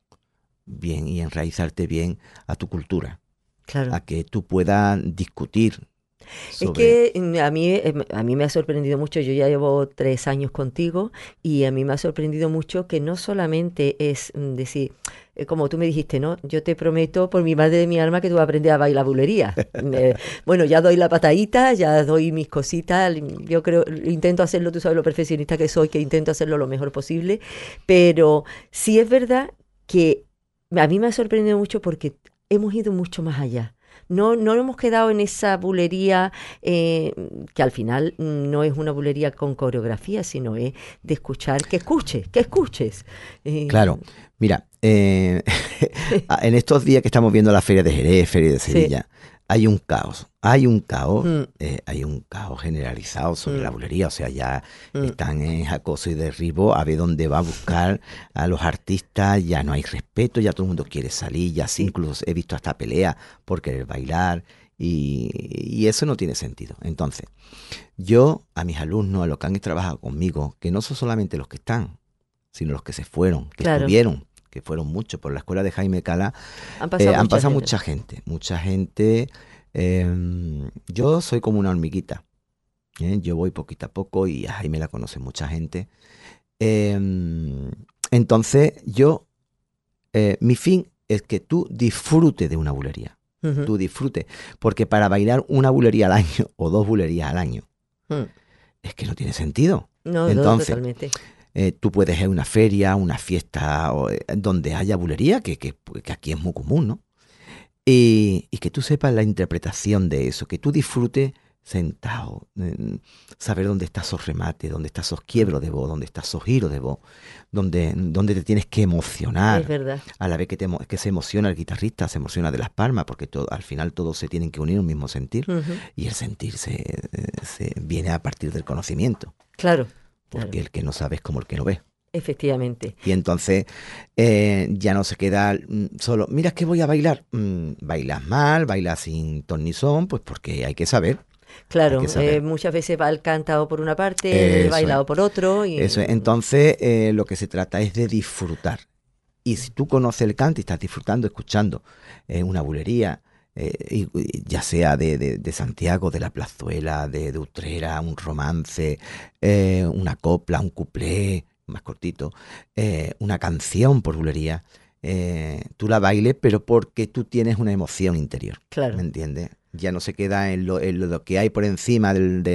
bien, y enraizarte bien a tu cultura, Claro. a que tú puedas discutir Es sobre... que a mí me ha sorprendido mucho, yo ya llevo 3 años contigo y a mí me ha sorprendido mucho que no solamente es decir, como tú me dijiste, ¿no? Yo te prometo por mi madre de mi alma que tú vas a aprender a bailar bulería. Bueno, ya doy la patadita, ya doy mis cositas, yo creo, intento hacerlo, tú sabes lo perfeccionista que soy, que intento hacerlo lo mejor posible, pero sí es verdad que a mí me ha sorprendido mucho porque hemos ido mucho más allá. No, no hemos quedado en esa bulería eh, que al final no es una bulería con coreografía, sino es de escuchar, que escuches. Claro, Eh, mira, en estos días que estamos viendo la Feria de Jerez, Feria de sí, Sevilla, hay un caos, hay un caos, mm, hay un caos generalizado sobre la mm, bulería, o sea, ya mm, están en acoso y derribo, a ver dónde va a buscar a los artistas, ya no hay respeto, ya todo el mundo quiere salir, ya sí, sí, incluso he visto hasta pelea por querer bailar y eso no tiene sentido. Entonces, yo a mis alumnos, a los que han trabajado conmigo, que no son solamente los que están, sino los que se fueron, que claro, estuvieron, que fueron muchos por la escuela de Jaime Cala, han pasado han mucha pasado gente. mucha gente, mucha gente. Yo soy como una hormiguita, yo voy poquito a poco y a Jaime la conoce mucha gente. Em, entonces, mi fin es que tú disfrutes de una bulería, Ujú, tú disfrutes, porque para bailar una bulería al año o dos bulerías al año, mm. es que no tiene sentido. No, no, Entonces, totalmente. tú puedes ir a una feria, una fiesta donde haya bulería, que aquí es muy común, ¿no? Y que tú sepas la interpretación de eso, que tú disfrutes sentado, saber dónde está esos remates, dónde está esos Mm, quiebros de voz, dónde está esos giros de voz, dónde te tienes que es emocionar, verdad, a la vez que se emociona el guitarrista, se emociona de las palmas, porque al final todos se tienen que unir en un mismo sentir, ujú, y el sentir se viene a partir del conocimiento, claro, claro, porque el que no sabe es como el que no ve. efectivamente. Y entonces ya no se queda solo, mira, es que voy a bailar. Bailas mal, bailas sin ton ni son, pues porque hay que Claro, saber. muchas veces va el cantado por una parte, el Eso es, bailado por otro y eso es. Entonces lo que se trata es de disfrutar. Y si tú conoces el cante y estás disfrutando, escuchando una bulería, ya sea de Santiago, de la Plazuela, de Utrera, un romance, una copla, un cuplé más cortito, una canción por bulería, tú la bailes, pero porque tú tienes una emoción interior, ¿me claro. entiendes? Ya no se queda en lo que hay por encima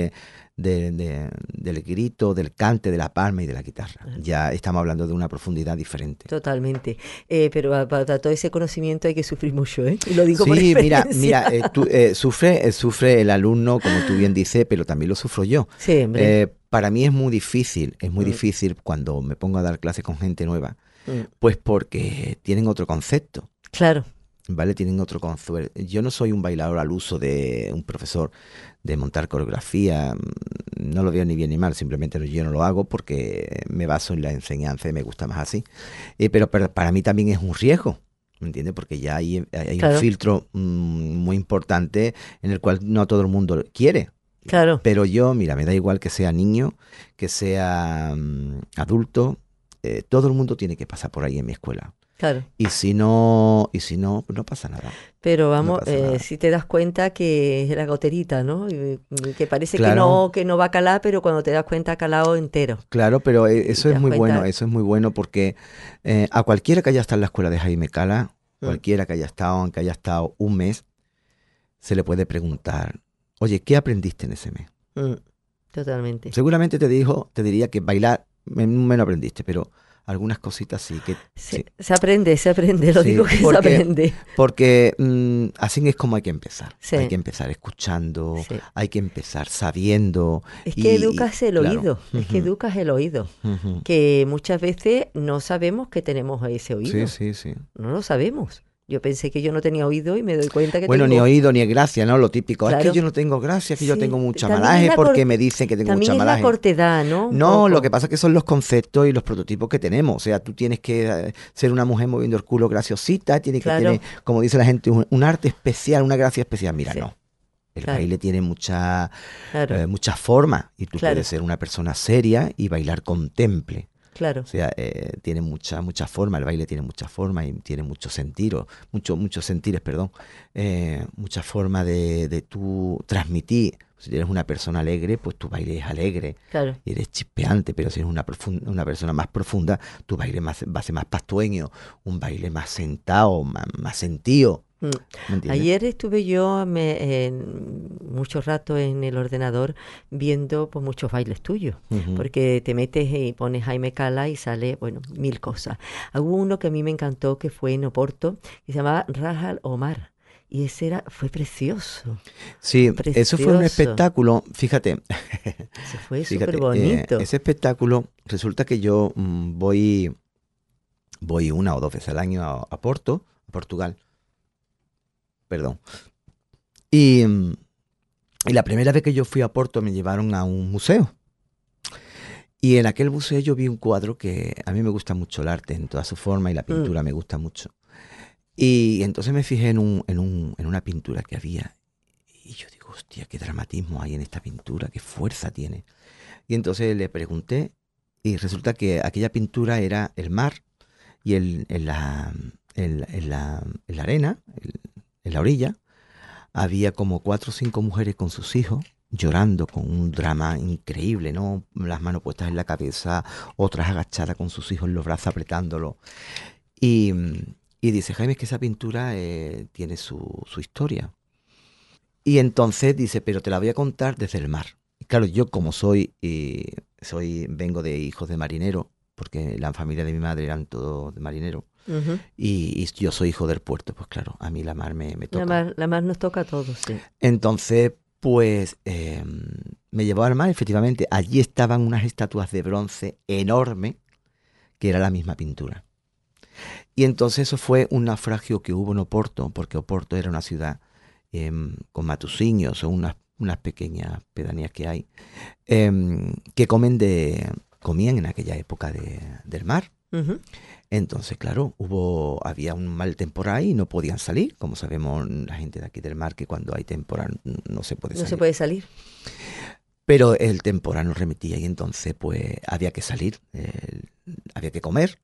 del grito, del cante, de la palma y de la guitarra. Ya estamos hablando de una profundidad diferente. Totalmente. Pero para todo ese conocimiento hay que sufrir mucho, ¿eh? Y lo digo por Sí, mira, experiencia. sufre el alumno, como tú bien dices, pero también lo sufro yo. Sí, hombre. Para mí es muy Mm, difícil cuando me pongo a dar clases con gente nueva, mm. pues porque tienen otro concepto, Claro, ¿vale? Tienen otro concepto. Yo no soy un bailador al uso de un profesor de montar coreografía, no lo veo ni bien ni mal, simplemente yo no lo hago porque me baso en la enseñanza y me gusta más así. Pero para mí también es un riesgo, ¿me entiendes? Porque ya hay un Claro, filtro muy importante en el cual no todo el mundo quiere. claro, Pero yo, mira, me da igual que sea niño, que sea adulto, todo el mundo tiene que pasar por ahí en mi escuela. claro. Pues no pasa nada. Pero No vamos, pasa nada. si te das cuenta que es la goterita, ¿no? Y que parece Claro, que no va a calar, pero cuando te das cuenta ha calado entero. claro, pero Y eso te es das muy bueno, cuenta, eso es muy bueno porque a cualquiera que haya estado en la escuela de Jaime Cala, mm, cualquiera que haya estado, aunque haya estado un mes, se le puede preguntar, oye, ¿qué aprendiste en ese mes? mm, totalmente. Seguramente te diría que bailar en un mes no aprendiste, pero algunas cositas sí, que sí, Se aprende, lo digo sí, que se aprende. porque así es como hay que empezar. Hay que Sí, empezar escuchando, sí. hay que empezar sabiendo Es que educas el claro. oído, es que Ujú, educas el oído, ujú. que muchas veces no sabemos que tenemos ese Sí, oído, sí, sí. no lo sabemos. Yo pensé que yo no tenía oído y me doy cuenta que Bueno, ni tengo, oído ni gracia, ¿no? Lo típico. Es que claro, yo no tengo gracia, es que yo tengo sí, mucha también es malaje la porque me corte, dicen que tengo también mucha es la malaje. cortedad, ¿no? Un No, lo que poco, pasa es que son los conceptos y los prototipos que tenemos. O sea, tú tienes que ser una mujer moviendo el culo graciosita, tienes que tener, claro, como dice la gente, un arte especial, una gracia especial. Mira, sí, no. El claro, baile tiene claro, muchas formas y tú puedes claro, ser una persona seria y bailar con temple. O claro, sea, tiene mucha forma, el baile tiene mucha forma y tiene muchos sentidos, muchos sentires, perdón, mucha forma de tú transmitir. Si eres una persona alegre, pues tu baile es alegre claro. y eres chispeante, pero si eres una persona más profunda, tu baile va a ser más pastueño, un baile más sentado, más sentido, Mm. ¿me entiendes? Ayer estuve yo mucho rato en el ordenador viendo pues, muchos bailes tuyos, Ujú. porque te metes y pones Jaime Cala y sale, bueno, mil cosas. Hubo uno que a mí me encantó que fue en Oporto, que se llamaba Rajal Omar, y fue Sí, eso fue un precioso, espectáculo, fíjate, se fue súper fíjate, bonito. ese espectáculo resulta que yo voy una o dos veces al año a Porto, a Portugal, perdón. Y, y la primera vez que yo fui a Porto me llevaron a un museo. Y en aquel museo yo vi un cuadro que a mí me gusta mucho el arte en toda su forma y la Mm, pintura me gusta mucho. Y entonces me fijé en una pintura que había. Y yo digo, hostia, qué dramatismo hay en esta pintura, qué fuerza tiene. Y entonces le pregunté y resulta que aquella pintura era el mar y en la arena, en la orilla, había como 4 o 5 mujeres con sus hijos llorando con un drama increíble, ¿no? Las manos puestas en la cabeza, otras agachadas con sus hijos en los brazos apretándolo. Y, y dice, Jaime, es que esa pintura tiene su historia. Y entonces dice, pero te la voy a contar desde el mar. Y claro, yo como vengo de hijos de marinero, porque la familia de mi madre eran todos de marinero, ujú. y yo soy hijo del puerto, pues claro, a mí la mar me toca. La mar nos toca a todos, sí. Entonces, pues me llevó al mar, efectivamente, allí estaban unas estatuas de bronce enormes, que era la misma pintura. Y entonces eso fue un naufragio que hubo en Oporto, porque Oporto era una ciudad con matusiños o unas pequeñas pedanías que hay, que comían en aquella época del mar. Ujú. Entonces, claro, había un mal temporal y no podían salir. Como sabemos la gente de aquí del mar, que cuando hay temporal no se puede No se salir. puede salir. Pero el temporal nos remitía y entonces pues había que salir, había que comer.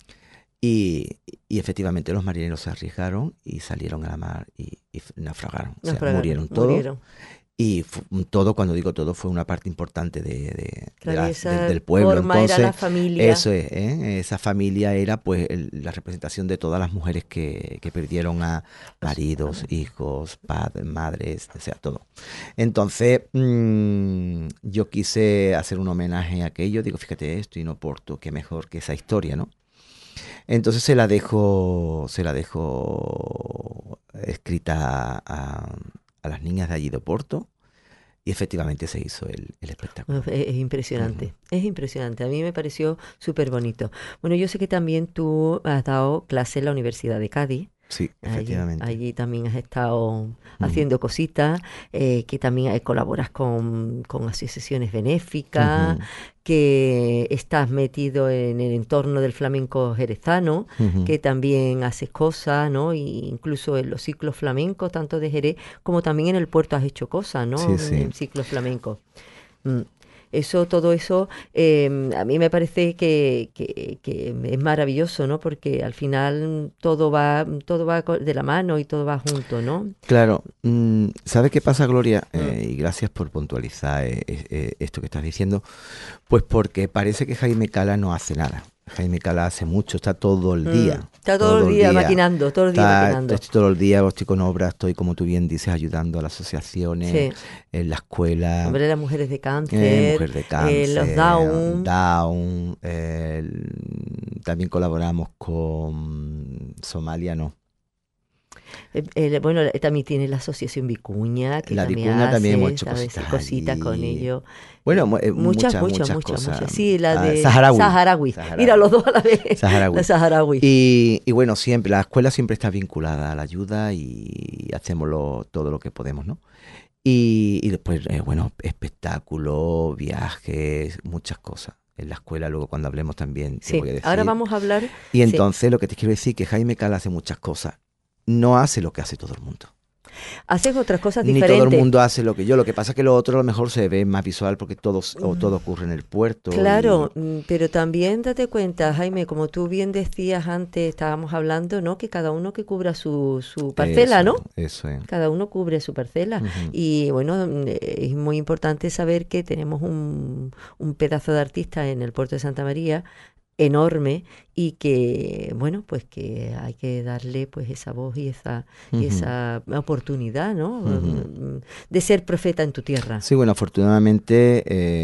Y efectivamente los marineros se arriesgaron y salieron a la mar y naufragaron. O sea, Naufragaron, murieron todos. murieron. Y todo, cuando digo todo, fue una parte importante Claro, y esa del pueblo. forma era la Entonces, familia. eso es, ¿eh? Esa familia era pues la representación de todas las mujeres que perdieron a maridos, hijos, padres, madres, o sea, todo. Entonces, yo quise hacer un homenaje a aquello. Digo, fíjate esto y no Porto, qué mejor que esa historia, ¿no? Entonces se la dejo escrita a las niñas de allí de Porto y efectivamente se hizo el Bueno, espectáculo. es Ujú. impresionante, es impresionante. A mí me pareció súper bonito. Bueno, yo sé que también tú has dado clase en la Universidad de Cádiz. Sí, efectivamente. Allí también has estado haciendo cositas, que también colaboras con asociaciones benéficas, Ujú, que estás metido en el entorno del flamenco jerezano, ujú. que también haces cosas, ¿no? Y incluso en los ciclos flamencos, tanto de Jerez como también en el puerto has hecho cosas, Sí, ¿no? sí. En ciclos flamencos. Mm. Todo eso, a mí me parece que es maravilloso, ¿no? Porque al final todo va de la mano y todo va junto, ¿no? Claro, ¿sabes qué pasa, Gloria? Mm, Y gracias por puntualizar esto que estás diciendo. Pues porque parece que Jaime Cala no hace nada. Jaime Cala hace mucho, está todo el día. Está todo el Todo el día día. maquinando, todo el día maquinando. Estoy todo el día, estoy con obras, estoy, como tú bien dices, ayudando a las asociaciones, Sí. en la escuela, Hombre, las mujeres de cáncer, Mujer de los Cáncer, Down. Down. También colaboramos con Somalia, no. Bueno, también tiene la Asociación Vicuña, que La también Vicuña también hemos hace, hecho ¿sabes? Sí, cositas cositas con allí. ellos. Bueno, Muchas, muchas, muchas, muchas muchas, cosas. muchas. Sí, la de Saharaui. Saharaui. Mira, Saharaui. los dos a la vez. La Saharaui. Saharaui. Y bueno, siempre, la escuela siempre está vinculada a la ayuda y hacemos todo lo que podemos, ¿no? Y después, bueno, espectáculos, viajes, muchas cosas. En la escuela, luego cuando hablemos también te Sí, voy a ahora decir. vamos a hablar. Y Sí. entonces lo que te quiero decir es que Jaime Cala hace muchas cosas. No hace lo que hace todo el mundo. Haces otras cosas Ni todo el diferentes. mundo hace lo que yo. Lo que pasa es que lo otro a lo mejor se ve más visual porque todo ocurre en el puerto Claro, y pero también date cuenta, Jaime, como tú bien decías antes, estábamos hablando, ¿no? Que cada uno que cubra su parcela, ¿no? eso es. Cada uno cubre su parcela. Ujú. Y bueno, es muy importante saber que tenemos un pedazo de artista en el puerto de Santa María enorme y que, bueno, pues que hay que darle pues esa voz y Ujú. esa oportunidad, ¿no? Ujú. De ser profeta en tu tierra. Sí, bueno, afortunadamente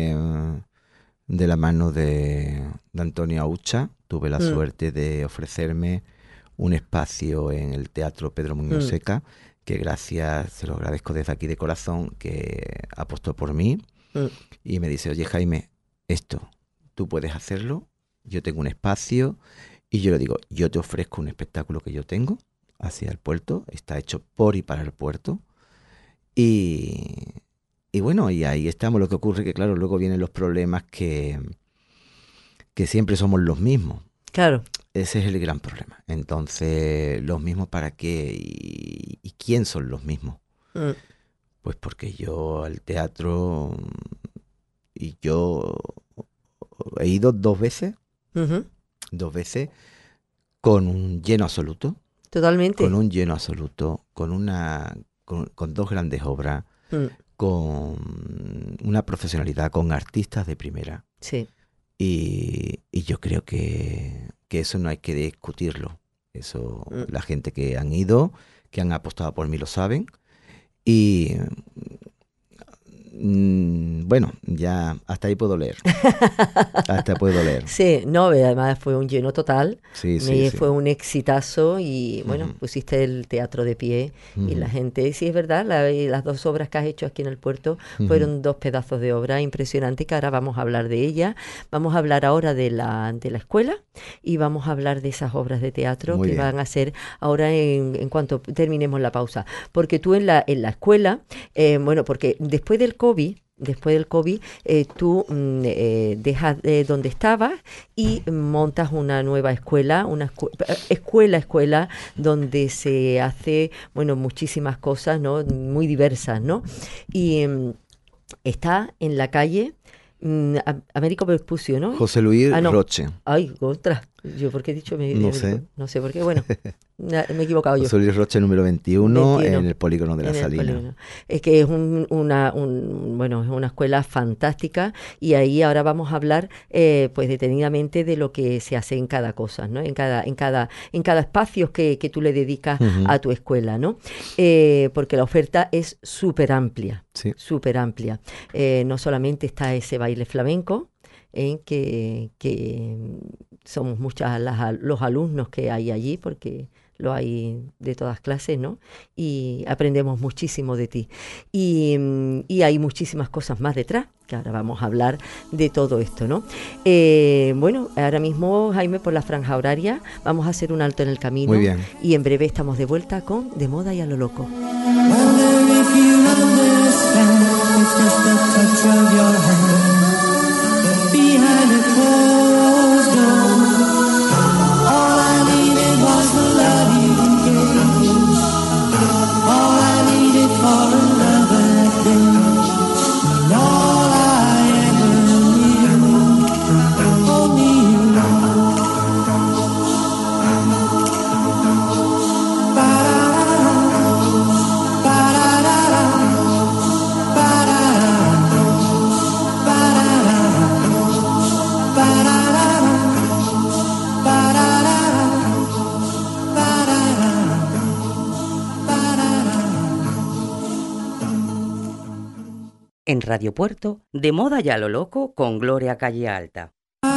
de la mano de Antonio Aucha tuve la Mm, suerte de ofrecerme un espacio en el Teatro Pedro Muñoz mm, Seca, que gracias, se lo agradezco desde aquí de corazón, que apostó por mí mm. y me dice, oye Jaime, esto, tú puedes hacerlo, yo tengo un espacio y yo le digo, yo te ofrezco un espectáculo que yo tengo hacia el puerto, está hecho por y para el puerto y, y bueno, y ahí estamos. Lo que ocurre que claro, luego vienen los problemas que siempre somos los mismos. Claro. Ese es el gran problema. Entonces, ¿los mismos para qué? ¿Y quién son los mismos? Mm, Pues porque yo al teatro y yo he ido ujú. dos veces con un lleno absoluto, con Totalmente. un lleno absoluto, con dos grandes obras, Mm, con una profesionalidad, con artistas de primera. sí. Y yo creo que eso no hay que discutirlo. Eso, Mm. la gente que han ido, que han apostado por mí lo saben. Y bueno, ya hasta ahí puedo leer. Hasta puedo leer. Sí, no, además fue un lleno total, Sí, sí, sí. fue un exitazo y bueno, Ujú, pusiste el teatro de pie y la ujú, gente, sí es verdad, y las dos obras que has hecho aquí en el puerto ujú. fueron dos pedazos de obra impresionantes que ahora vamos a hablar de ellas. Vamos a hablar ahora de la escuela y vamos a hablar de esas obras de teatro Muy que bien. van a ser ahora en cuanto terminemos la pausa. Porque tú en la escuela, bueno, porque después del COVID, tú dejas donde estabas y montas una nueva escuela, escuela, donde se hace, bueno, muchísimas cosas, ¿no? Muy diversas, ¿no? Y está en la calle Américo Vespucio, ¿no? José Luis Ah, no. Roche. Ay, otra. Yo, ¿por qué he dicho No Américo? sé. No sé por qué. Bueno, me he equivocado yo. José Luis Roche número 21 en 21. el polígono de la En el Salina. polígono. Es que es bueno, es una escuela fantástica y ahí ahora vamos a hablar pues detenidamente de lo que se hace en cada cosa, ¿no? En cada espacio que tú le dedicas Ujú, a tu escuela, ¿no? Porque la oferta es súper amplia, sí. súper amplia. No solamente está ese baile flamenco, que somos muchas los alumnos que hay allí, porque lo hay de todas clases, ¿no? Y aprendemos muchísimo de ti. Y hay muchísimas cosas más detrás, que ahora vamos a hablar de todo esto, ¿no? Bueno, ahora mismo, Jaime, por la franja horaria, vamos a hacer un alto en el camino. Muy bien. Y en breve estamos de vuelta con De Moda y a lo Loco. En Radio Puerto, De Moda y a lo Loco con Gloria Calle Alta.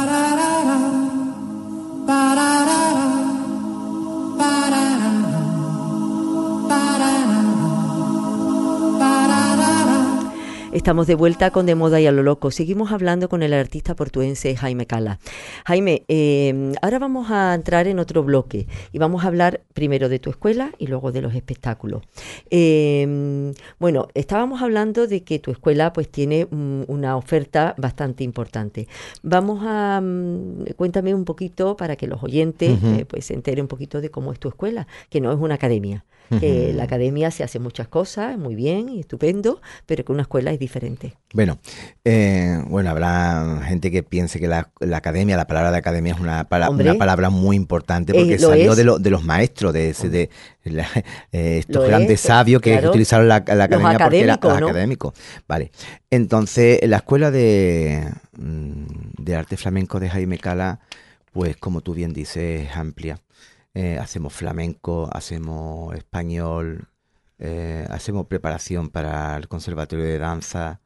Estamos de vuelta con De Moda y a lo Loco. Seguimos hablando con el artista portuense Jaime Cala. Jaime, ahora vamos a entrar en otro bloque y vamos a hablar primero de tu escuela y luego de los espectáculos. Bueno, estábamos hablando de que tu escuela pues tiene una oferta bastante importante. Vamos a... cuéntame un poquito para que los oyentes pues se enteren un poquito de cómo es tu escuela, que no es una academia. Que la academia se hace muchas cosas, muy bien y estupendo, pero que una escuela es diferente. Bueno, habrá gente que piense que la academia, la palabra de academia es una palabra muy importante porque salió de los maestros, estos grandes sabios que utilizaron la academia porque era académico. Vale, entonces la escuela de arte flamenco de Jaime Cala, pues como tú bien dices, es amplia. Hacemos flamenco, hacemos español, hacemos preparación para el conservatorio de danza.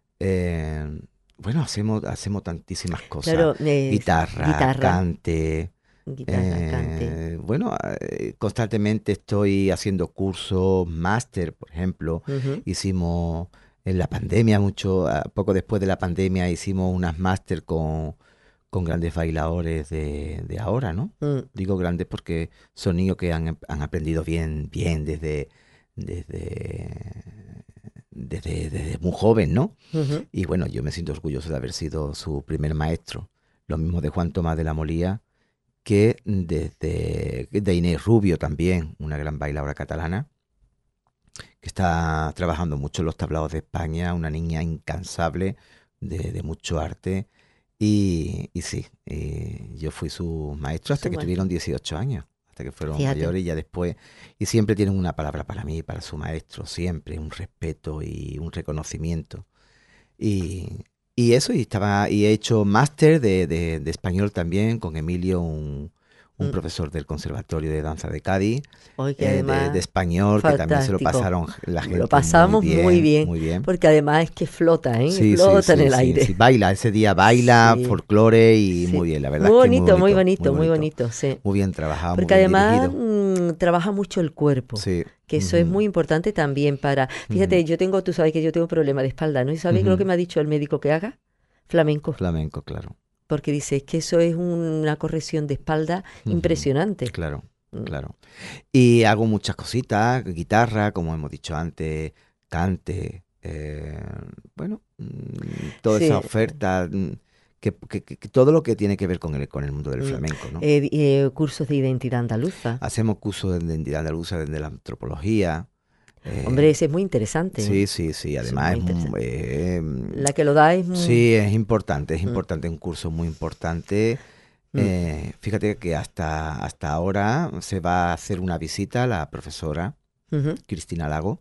Hacemos tantísimas cosas. Claro, guitarra, cante. Cante. Constantemente estoy haciendo cursos, máster, por ejemplo. Hicimos en la pandemia, poco después de la pandemia, hicimos unas máster con grandes bailadores de ahora, ¿no? Digo grandes porque son niños que han aprendido bien desde muy joven, ¿no? Y bueno, yo me siento orgulloso de haber sido su primer maestro. Lo mismo de Juan Tomás de la Molía, que de Inés Rubio también, una gran bailadora catalana, que está trabajando mucho en los tablaos de España, una niña incansable de mucho arte. Y sí, yo fui su maestro hasta que tuvieron 18 años, hasta que fueron mayores y ya después. Y siempre tienen una palabra para mí, para su maestro, siempre un respeto y un reconocimiento. Y eso, y he hecho máster de español también con Emilio, un profesor del Conservatorio de Danza de Cádiz, de español, fantástico. Que también se lo pasaron la gente. Lo pasamos muy bien, porque además es que flota, flota en el aire. Sí. Ese día baila, folclore y muy bien, la verdad. Muy bonito, muy bonito, sí. Muy bien trabajado, porque muy bien además dirigido. Trabaja mucho el cuerpo. Sí. Que eso es muy importante también para... Fíjate, tú sabes que yo tengo problema de espalda, ¿no? ¿Y sabes lo que me ha dicho el médico que haga? Flamenco. Flamenco, claro. Porque dice que eso es una corrección de espalda impresionante. Claro. Y hago muchas cositas, guitarra, como hemos dicho antes, cante, toda esa oferta, que todo lo que tiene que ver con el mundo del flamenco, ¿no? Cursos de identidad andaluza. Hacemos cursos de identidad andaluza desde la antropología. Hombre, ese es muy interesante. Sí. Además, la que lo da es muy... Sí, es importante, un curso muy importante. Fíjate que hasta ahora se va a hacer una visita a la profesora Cristina Lago.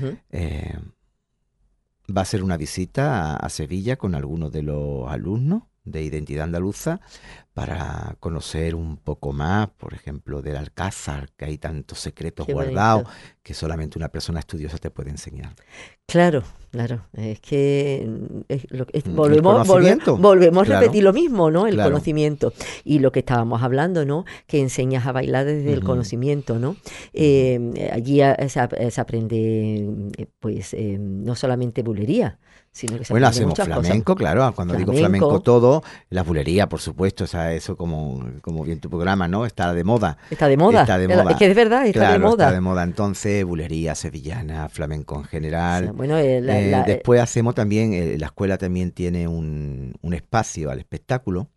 Va a hacer una visita a Sevilla con algunos de los alumnos de Identidad Andaluza para conocer un poco más, por ejemplo, del Alcázar, que hay tantos secretos Qué guardados bonito. que solamente una persona estudiosa te puede enseñar. Claro, claro. Es que El conocimiento, volvemos a claro, repetir lo mismo, ¿no? El claro. conocimiento. Y lo que estábamos hablando, ¿no? Que enseñas a bailar desde el Ujú, conocimiento, ¿no? ujú. Allí se aprende, pues, no solamente bulería, sino que se Bueno, aprende hacemos muchas cosas. flamenco, claro. Cuando digo flamenco Flamenco, todo, la bulería, por supuesto, o sea, eso como bien tu programa, ¿no? Está de moda, está de moda. está de Es moda. que es verdad, está de Claro, está de moda. moda. Entonces, bulería, sevillana, flamenco en O sea, general. bueno, Después hacemos también, la escuela también tiene un espacio al espectáculo,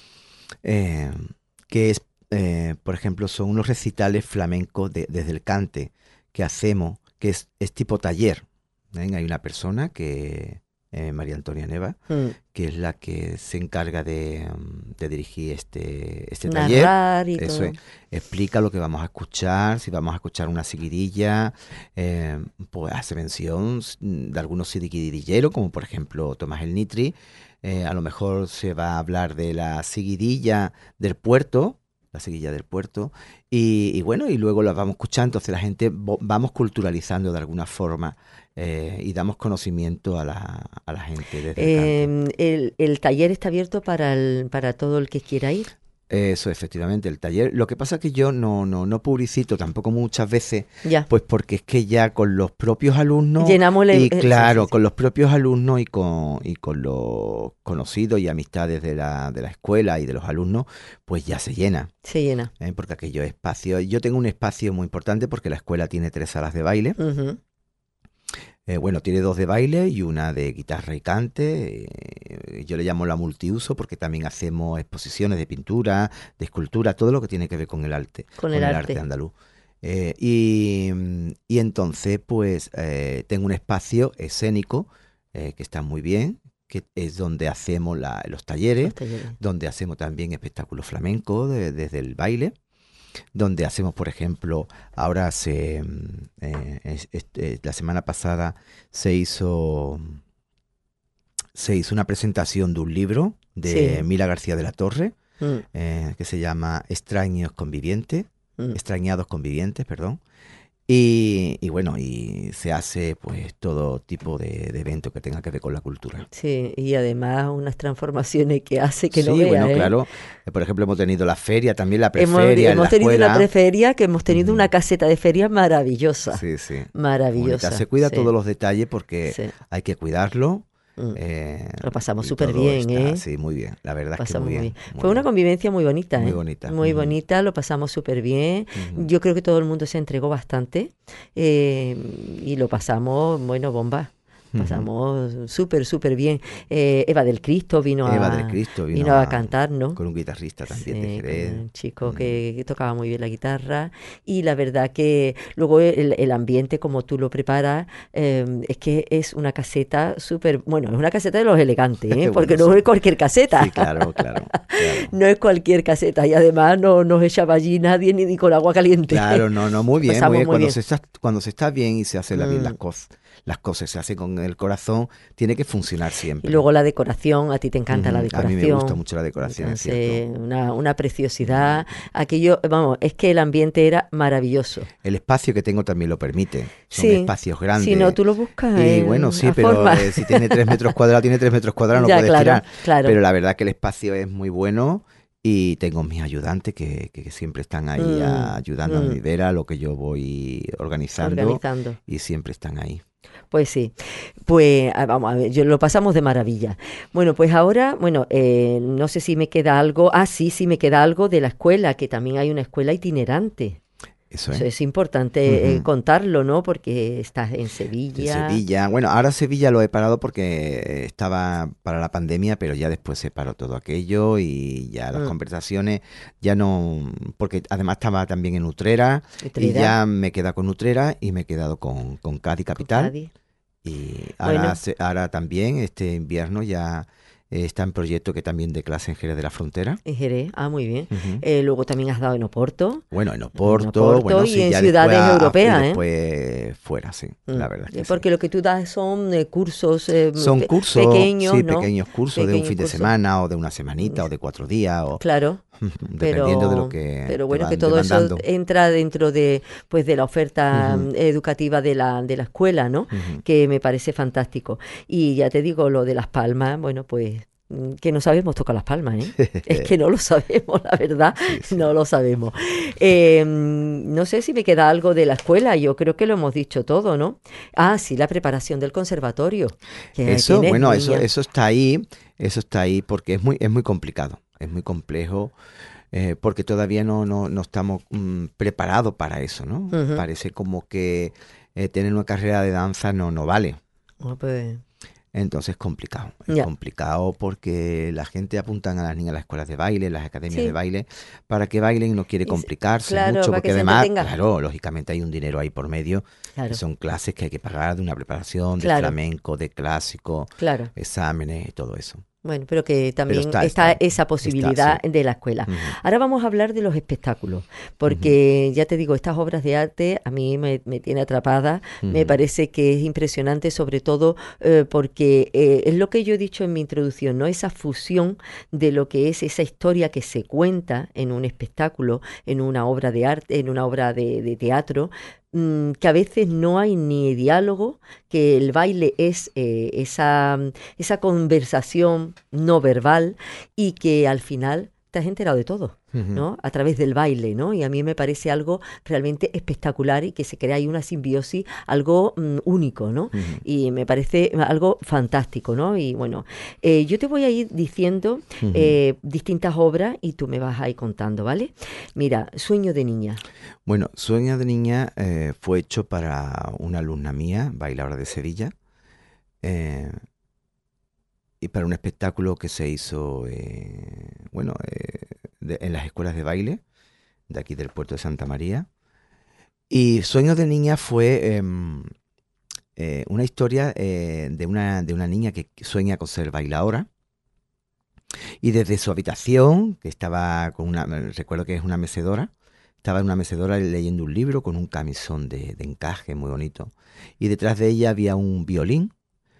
eh, que es, por ejemplo, son unos recitales flamencos desde el cante que hacemos, que es tipo taller. ¿Ven? Hay una persona que, María Antonia Neva, mm, que es la que se encarga de dirigir este taller. narrar y Eso es, todo. explica lo que vamos a escuchar, si vamos a escuchar una seguidilla, pues hace mención de algunos seguidilleros, como por ejemplo Tomás el Nitri. A lo mejor se va a hablar de la seguidilla del puerto, la seguidilla del puerto, y bueno, y luego la vamos escuchando, entonces la gente vamos culturalizando de alguna forma, y damos conocimiento a la gente desde el cante. El taller está abierto para todo el que quiera ir. Eso, efectivamente, el taller. Lo que pasa es que yo no publicito tampoco muchas veces, Ya, pues porque es que ya con los propios alumnos, llenamos y sí, sí, claro, sí. con los propios alumnos y con los conocidos y amistades de la escuela y de los alumnos, pues ya se llena. Se llena. Porque aquello espacio. Yo tengo un espacio muy importante porque la escuela tiene 3 salas de baile. Ujú. Bueno, tiene 2 de baile y una de guitarra y cante. Yo le llamo la multiuso porque también hacemos exposiciones de pintura, de escultura, todo lo que tiene que ver Con el con el arte arte. andaluz. Y entonces, pues, tengo un espacio escénico, que está muy bien, que es donde hacemos los talleres, Los talleres. donde hacemos también espectáculos flamencos desde el baile, donde hacemos, por ejemplo, ahora la semana pasada se hizo, se hizo una presentación de un libro de Sí. Mila García de la Torre, Mm, que se llama mm. Extrañados Convivientes, perdón. Y bueno, y se hace pues todo tipo de evento que tenga que ver con la cultura. Sí, y además unas transformaciones que hace que no Sí, veas, bueno, ¿eh? claro. Por ejemplo, hemos tenido la feria, también la Hemos, preferia en la hemos tenido una escuela. preferia, que hemos tenido una Ujú. caseta de feria maravillosa. Sí, sí. Bonita. Se Maravillosa, cuida sí, todos los detalles porque sí. hay que cuidarlo. Mm. Lo pasamos Y súper todo bien, está ¿eh? así, muy bien. La verdad es que Pasamos muy muy bien, bien. muy Fue una bien. convivencia muy bonita, Muy ¿eh? bonita. Muy Ujú, bonita, lo pasamos súper bien. ujú, Yo creo que todo el mundo se entregó bastante eh, y lo pasamos, bueno, bomba. ujú. Pasamos súper, súper bien. Eva del Cristo Eva del Cristo vino a cantar, ¿no? con un guitarrista también de Sí, con Jerez. un chico Mm. que tocaba muy bien la guitarra y la verdad que luego el ambiente como tú lo preparas es que es una caseta súper, bueno, es una caseta de los elegantes, ¿eh? Porque Bueno, no sí. es cualquier caseta, Sí, claro, claro, claro. no es cualquier caseta y además no nos echaba allí nadie ni con agua caliente. Claro, no, muy Lo bien, muy pasamos bien. muy bien. Cuando se está bien y se hacen bien Mm. las cosas se hacen con el corazón, tiene que funcionar Y siempre. luego la decoración, a ti te encanta la Ujú. A mí me gusta decoración. mucho la decoración, es cierto. Entonces, una preciosidad. Aquello, vamos, es que el ambiente era maravilloso. El espacio que tengo también lo permite. Son Sí, espacios si no, grandes. tú lo buscas Y bueno, sí, a pero forma. si tiene 3 metros cuadrados, tiene 3 metros cuadrados, no Ya, puedes claro, tirar. claro. Pero la verdad que el espacio es muy bueno y tengo mis ayudantes que siempre están ahí Mm, ayudándome a mm, ver a lo que yo voy organizando organizando. y siempre están ahí. Pues sí, pues vamos a ver, lo pasamos de maravilla. Bueno, pues ahora, bueno, no sé si me queda algo. Ah, sí, sí me queda algo de la escuela, que también hay una escuela itinerante. Eso Eso es. es importante Ujú. contarlo, ¿no? Porque estás en De Sevilla. Sevilla. Bueno, ahora Sevilla lo he parado porque estaba para la pandemia, pero ya después se paró todo aquello y ya las Mm, conversaciones ya no, porque además estaba también en Utrera y Utrera, ya me he quedado con Utrera y me he quedado con Cádiz con Capital. Cádiz. Y ahora, Bueno, ahora también este invierno ya está en proyecto que también de clase en Jerez de la Frontera. En Jerez, muy bien. Ujú. Luego también has dado en Oporto. Bueno, en En Oporto, bueno, y sí, en ya ciudades después europeas, y después fuera, sí, la verdad es que sí. Porque lo que tú das son cursos Son cursos, pequeños, sí, ¿no? pequeños cursos de un Pequeños fin de cursos. semana o de una semanita o de 4 días, o Claro. dependiendo de lo que Pero te bueno, que van todo eso demandando. entra dentro de, pues, de la oferta Ujú, educativa de la escuela, ¿no? ujú. Que me parece fantástico. Y ya te digo, lo de las palmas, bueno, pues que no sabemos tocar las palmas, ¿eh? Es que no lo sabemos, la verdad, Sí, sí. no lo sabemos. No sé si me queda algo de la escuela, yo creo que lo hemos dicho todo, ¿no? Sí, la preparación del conservatorio, que Eso, tienes bueno, eso, niña. eso está ahí porque es muy complicado, es muy complejo, porque todavía no estamos preparados para eso, ¿no? Ujú. Parece como que tener una carrera de danza no vale. Pues, Entonces es ya, complicado porque la gente apuntan a las niñas a las escuelas de baile, las academias de sí, baile, para que bailen, no quiere complicarse claro, mucho, para que porque se además, entretenga. claro, lógicamente hay un dinero ahí por medio, que Claro, son clases que hay que pagar de una preparación, de claro, flamenco, de clásico, claro. exámenes y todo eso. Bueno, pero que Pero también está está ahí, esa está, posibilidad sí. de la escuela. Ujú, Ahora vamos a hablar de los espectáculos, ujú, porque ya te digo, estas obras de arte a mí me tiene atrapada, me ujú, parece que es impresionante, sobre todo porque es lo que yo he dicho en mi introducción, ¿no? Esa fusión de lo que es esa historia que se cuenta en un espectáculo, en una obra de arte, en una obra de teatro, que a veces no hay ni diálogo, que el baile es esa conversación no verbal y que al final te has enterado de todo, ujú, ¿no? A través del baile, ¿no? Y a mí me parece algo realmente espectacular y que se crea ahí una simbiosis, algo único, ¿no? ujú, Y me parece algo fantástico, ¿no? Y bueno, yo te voy a ir diciendo ujú. distintas obras y tú me vas a ir contando, ¿vale? Mira, Sueño de niña. Bueno, Sueño de niña fue hecho para una alumna mía, bailadora de Sevilla, eh, y para un espectáculo que se hizo, bueno, en las escuelas de baile de aquí del puerto de Santa María. Y Sueños de niña fue una historia de una niña que sueña con ser bailadora. Y desde su habitación, que estaba con una, recuerdo que es una mecedora, estaba en una mecedora leyendo un libro con un camisón de encaje muy bonito. Y detrás de ella había un violín.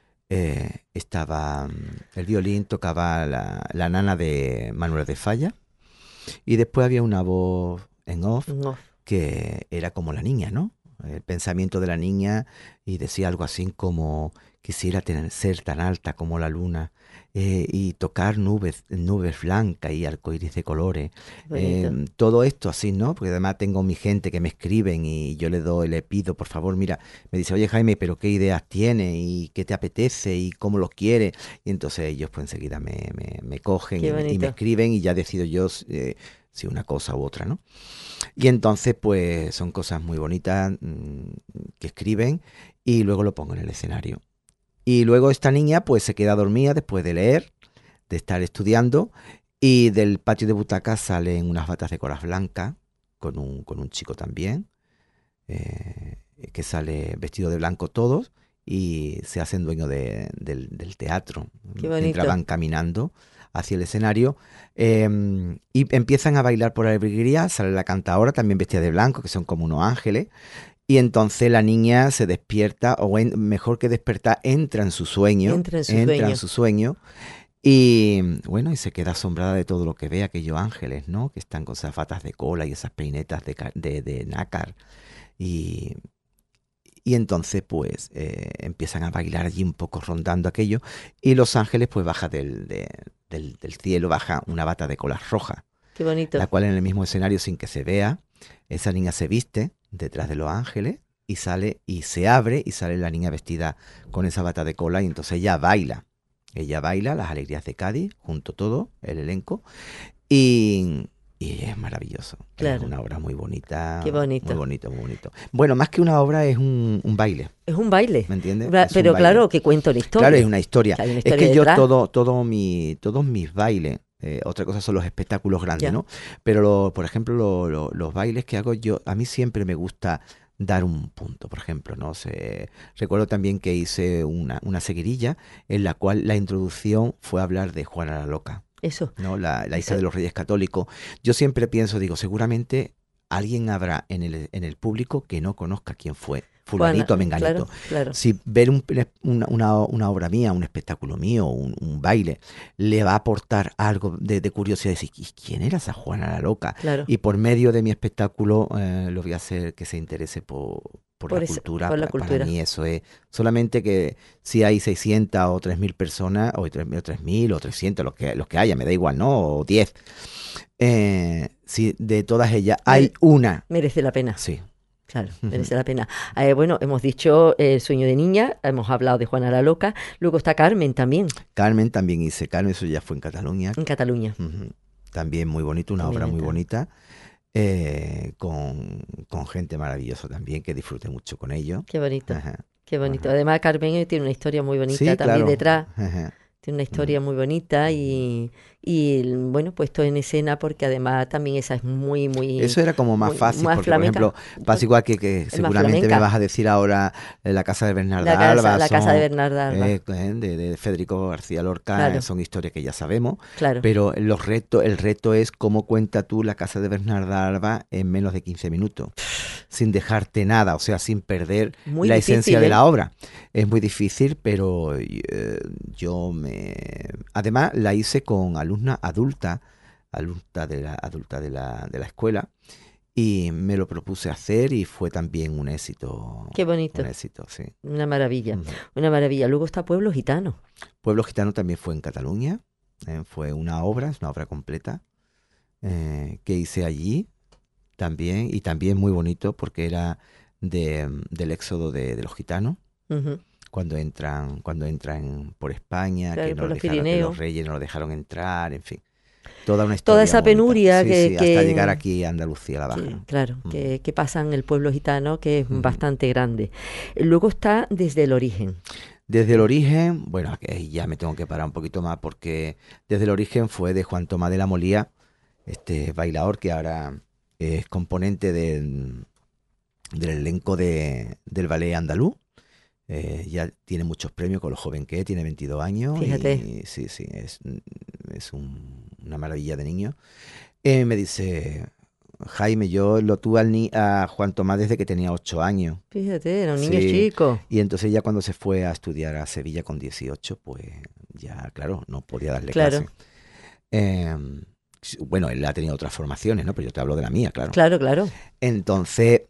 Estaba el violín, tocaba la nana de Manuel de Falla. Y después había una voz en off No, que era como la niña, ¿no? El pensamiento de la niña, y decía algo así como quisiera ser tan alta como la luna, y tocar nubes blancas y arcoíris de colores. qué bonito. Todo esto así, ¿no? Porque además tengo mi gente que me escriben y yo le pido, por favor, mira, me dice, oye Jaime, pero ¿qué ideas tienes? ¿Y qué te apetece? ¿Y cómo los quieres? Y entonces ellos pues enseguida me cogen Qué y me bonito. escriben, y ya decido yo si una cosa u otra, ¿no? Y entonces, pues son cosas muy bonitas, que escriben, y luego lo pongo en el escenario. Y luego esta niña, pues se queda dormida después de leer, de estar estudiando, y del patio de butacas salen unas batas de colas blancas, con un chico también, eh, que sale vestido de blanco todos, y se hacen dueño del teatro, Qué mientras bonito. van caminando hacia el escenario, y empiezan a bailar por la alegría. Sale la cantadora también vestida de blanco, que son como unos ángeles, y entonces la niña se despierta, o mejor que despertar, Entra en su entra en sueño. su sueño, y bueno, y se queda asombrada de todo lo que ve, aquellos ángeles, ¿no? Que están con esas batas de cola y esas peinetas de nácar. Y, y entonces, pues, empiezan a bailar allí un poco rondando aquello. Y Los Ángeles, pues, baja del cielo, baja una bata de cola roja, Qué bonito. la cual en el mismo escenario, sin que se vea, esa niña se viste detrás de Los Ángeles y sale, y se abre, y sale la niña vestida con esa bata de cola, y entonces ella baila. Ella baila Las Alegrías de Cádiz, junto todo, el elenco, y, y es maravilloso. Es Claro. una obra muy Qué bonita, muy bonito. bonito, muy bonito. Bueno, más que una obra es un baile, Es un baile. ¿me entiendes? Es un Pero baile. claro, que cuenta una Claro, es historia. una historia. Que hay una Es historia que yo detrás. todos mis bailes, otra cosa son los espectáculos grandes, Ya. ¿no? Pero por ejemplo, los bailes que hago yo, a mí siempre me gusta dar un punto, por ejemplo, ¿no? Recuerdo también que hice una seguirilla en la cual la introducción fue hablar de Juana la Loca, Eso. ¿no? La hija Eso. de los Reyes Católicos. Yo siempre pienso, digo, seguramente alguien habrá en el público que no conozca quién fue fulanito o Juana, menganito. claro, claro. Si ver una obra mía, un espectáculo mío, un baile, le va a aportar algo de curiosidad, decir, ¿y quién era esa Juana la Loca? Claro. Y por medio de mi espectáculo lo voy a hacer que se interese por la Por cultura. la Para cultura. mí eso es solamente que si hay 600 o 3.000 personas, o 3.000 o 300, los que haya, me da igual, ¿no? O 10. Si de todas ellas hay una. Merece la pena. Sí. Claro, merece la pena. Bueno, hemos dicho El sueño de niña, hemos hablado de Juana la Loca, luego está Carmen también, Carmen también hice. Carmen, eso ya fue en Cataluña. en Cataluña. También muy bonito, una También obra muy está. bonita. Con gente maravillosa también, que disfruté mucho con ellos. Qué bonito, Ajá, qué bonito. ajá. Además, Carmen tiene una historia muy bonita Sí, también claro. detrás. Ajá. Tiene una historia muy bonita bueno, puesto en escena porque además también esa es muy, Eso era como más muy, fácil, más porque flamenca. por ejemplo, pasa igual que Es más seguramente me flamenca. vas a decir ahora la casa de Bernarda Alba, La casa de Bernarda Alba. de Federico García Lorca, Claro, son historias que ya sabemos, claro. pero el reto es cómo cuenta tú la casa de Bernarda Alba en menos de 15 minutos, sin dejarte nada, o sea, sin perder Muy la difícil, esencia de ¿eh? la obra. Es muy difícil, pero además la hice con alumna adulta de la escuela, y me lo propuse hacer y fue también un éxito. Qué bonito. Un éxito, sí. Una maravilla, Ujú. una maravilla. Luego está Pueblo Gitano. Pueblo Gitano también fue en Cataluña, fue es una obra completa que hice allí también, y también muy bonito porque era del éxodo de los gitanos. Ujú. Cuando entran por España, Claro, que por no los dejaron, que Pirineos. los reyes no los dejaron entrar, en fin. Toda una Toda historia esa muy bonita. penuria Sí, que, sí, que- hasta llegar aquí a Andalucía, a la Baja, que, ¿no? claro, Ujú. que pasa en el pueblo gitano, que es Ujú. bastante grande. Luego está Desde el origen. Desde el origen, bueno, aquí ya me tengo que parar un poquito más porque desde el origen fue de Juan Tomás de la Molía, este bailador que ahora es componente del elenco del ballet andaluz. Ya tiene muchos premios con lo joven que es, tiene 22 años. Fíjate. Y sí, es una maravilla de niño. Me dice, Jaime, yo lo tuve a Juan Tomás desde que tenía 8 años. Fíjate, era un niño Sí, chico. y entonces ya cuando se fue a estudiar a Sevilla con 18, pues ya, claro, no podía darle Claro, clase. Em, bueno, él ha tenido otras formaciones, ¿no? Pero yo te hablo de la mía, claro. claro, claro. Entonces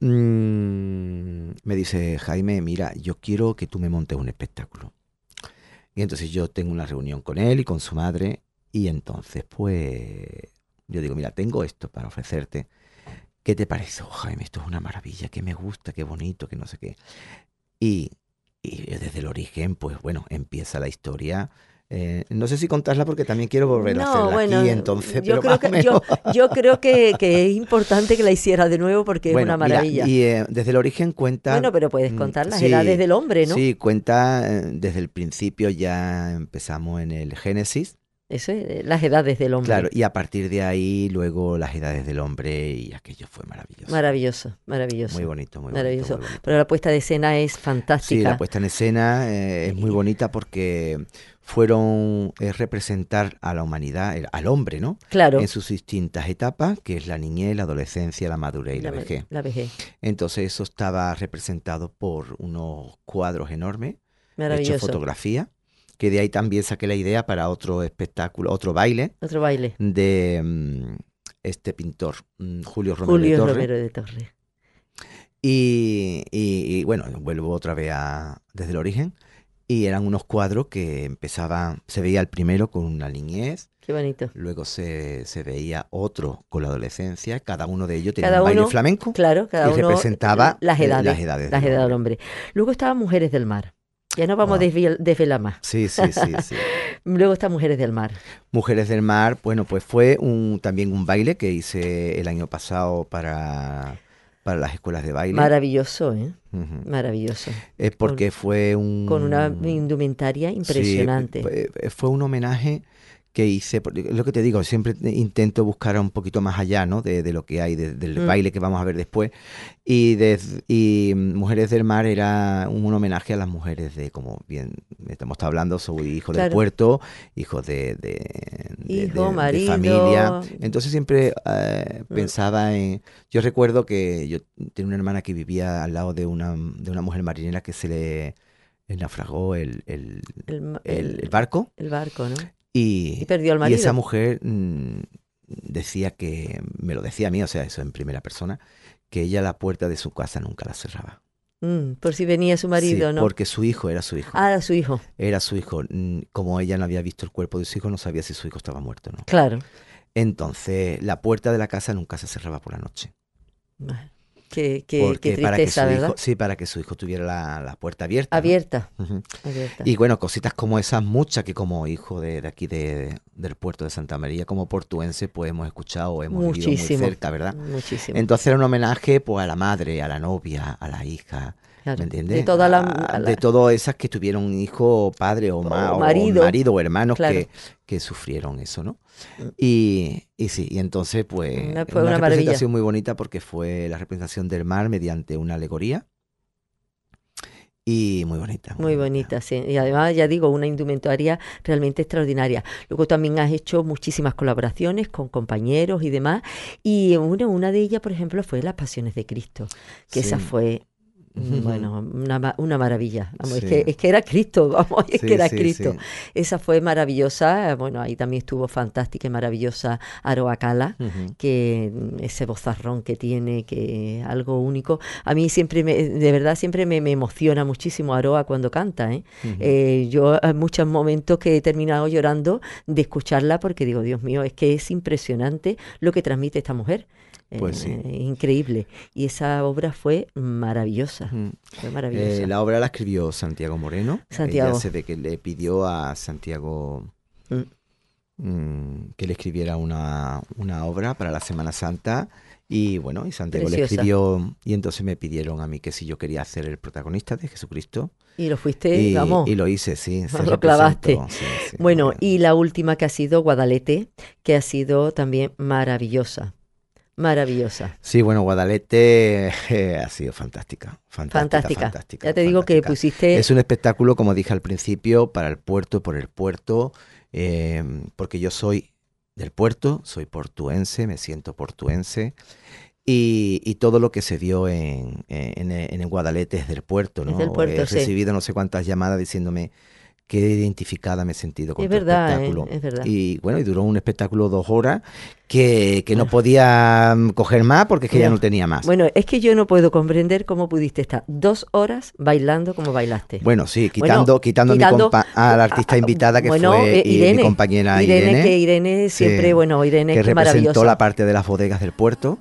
me dice, Jaime, mira, yo quiero que tú me montes un espectáculo. Y entonces yo tengo una reunión con él y con su madre, y entonces pues yo digo, mira, tengo esto para ofrecerte. ¿Qué te parece? Oh, Jaime, esto es una maravilla, que me gusta, qué bonito, que no sé qué. Y, y desde el origen, pues bueno, empieza la historia. No sé si contarla porque también quiero volver a No, hacerla bueno, aquí, entonces, yo pero creo más o que yo, menos. yo creo que es importante que la hiciera de nuevo porque es Bueno, una mira, maravilla. y desde el origen cuenta, Bueno, pero puedes contar las edades sí, del hombre, ¿no? sí, cuenta desde el principio, ya empezamos en el Génesis, Eso es, las edades del hombre. claro, y a partir de ahí luego las edades del hombre, y aquello fue maravilloso. Maravilloso, maravilloso. Muy bonito, muy bonito, Maravilloso. muy bonito. Pero la puesta de escena es Sí, la fantástica. puesta en escena es muy bonita porque fueron representar a la humanidad, al hombre, ¿no? Claro, En sus distintas etapas, que es la niñez, la adolescencia, la madurez y la vejez. la vejez. Entonces eso estaba representado por unos cuadros enormes, hechos Maravilloso. fotografía, que de ahí también saqué la idea para otro espectáculo, otro baile Otro baile. de este pintor, Julio Romero de Julio Torres. Romero de Torres. Y bueno, vuelvo otra vez desde el origen. Y eran unos cuadros que empezaban, se veía el primero con una niñez, Qué bonito. luego se veía otro con la adolescencia, cada uno de ellos tenía Cada un baile uno, flamenco claro, cada y uno representaba las edades, las edades las del edades del hombre. hombre. Luego estaba Mujeres del Mar. Ya no vamos a Wow. desvelar más. Sí, sí, sí, sí. Luego está Mujeres del Mar. Mujeres del Mar, bueno, pues fue también un baile que hice el año pasado para las escuelas de baile. Maravilloso, ¿eh? Ujú. Maravilloso. Es porque fue Con una indumentaria impresionante. Sí, fue un homenaje que hice, es lo que te digo, siempre intento buscar un poquito más allá, ¿no? De lo que hay, del baile que vamos a ver después. Y Mujeres del Mar era un homenaje a las mujeres de, como bien estamos hablando, soy hijo del puerto, hijo de marido, familia. Entonces siempre pensaba en... Yo recuerdo que yo tenía una hermana que vivía al lado de una mujer marinera que se le naufragó el barco. El barco, ¿no? Y perdió al marido. Y esa mujer decía que, me lo decía a mí, o sea, eso en primera persona, que ella la puerta de su casa nunca la cerraba. Por si venía su marido, sí, ¿no? Porque su hijo era su hijo. Ah, era su hijo. Era su hijo. Como ella no había visto el cuerpo de su hijo, no sabía si su hijo estaba muerto o no. Claro. Entonces, la puerta de la casa nunca se cerraba por la noche. Qué tristeza, ¿verdad? Sí, para que su hijo tuviera la puerta abierta. Abierta. ¿no? Uh-huh. Abierta. Y bueno, cositas como esas, muchas que como hijo de aquí del puerto de Santa María, como portuense, pues hemos escuchado o hemos vivido muy cerca, ¿verdad? Muchísimo. Entonces era un homenaje pues a la madre, a la novia, a la hija. Claro, ¿me entiendes? De todas esas que tuvieron un hijo, padre o marido o hermanos claro. que sufrieron eso, ¿no? Y sí, y entonces pues fue una representación muy bonita porque fue la representación del mar mediante una alegoría. Y muy bonita. Muy bonita, sí. Y además, ya digo, una indumentaria realmente extraordinaria. Luego también has hecho muchísimas colaboraciones con compañeros y demás. Y una de ellas, por ejemplo, fue Las Pasiones de Cristo, que esa fue... Bueno, una maravilla. Vamos, sí. es que era Cristo, vamos, que era Cristo. Sí. Esa fue maravillosa. Bueno, ahí también estuvo fantástica y maravillosa Aroa Cala, que ese vozarrón que tiene, que algo único. A mí siempre, de verdad, siempre me emociona muchísimo Aroa cuando canta. Yo hay muchos momentos que he terminado llorando de escucharla porque digo, Dios mío, es que es impresionante lo que transmite esta mujer. Pues sí. Increíble. Y esa obra fue maravillosa. Fue maravillosa. La obra la escribió Santiago Moreno. Santiago. Ella se ve que le pidió a Santiago que le escribiera una obra para la Semana Santa. Y bueno, y Santiago le escribió. Y entonces me pidieron a mí que si yo quería ser el protagonista de Jesucristo. Y lo fuiste, vamos. Y lo hice, sí. Lo clavaste. Sí, bueno, y la última que ha sido Guadalete, que ha sido también maravillosa. Maravillosa. Sí, bueno, Guadalete ha sido fantástica. Ya te digo que pusiste... Es un espectáculo, como dije al principio, para el puerto, por el puerto, porque yo soy del puerto, soy portuense, me siento portuense, y todo lo que se dio en el Guadalete es del puerto, ¿no? Es del puerto, He recibido no sé cuántas llamadas diciéndome qué identificada me he sentido con el espectáculo. Es verdad. Y bueno, y duró un espectáculo 2 horas que no podía coger más porque es que ya no tenía más. Bueno, es que yo no puedo comprender cómo pudiste estar 2 horas bailando como bailaste. Bueno, sí, quitando a la artista invitada que fue Irene, mi compañera Irene. Que Irene siempre, sí, Irene que representó maravillosa. la parte de las bodegas del puerto.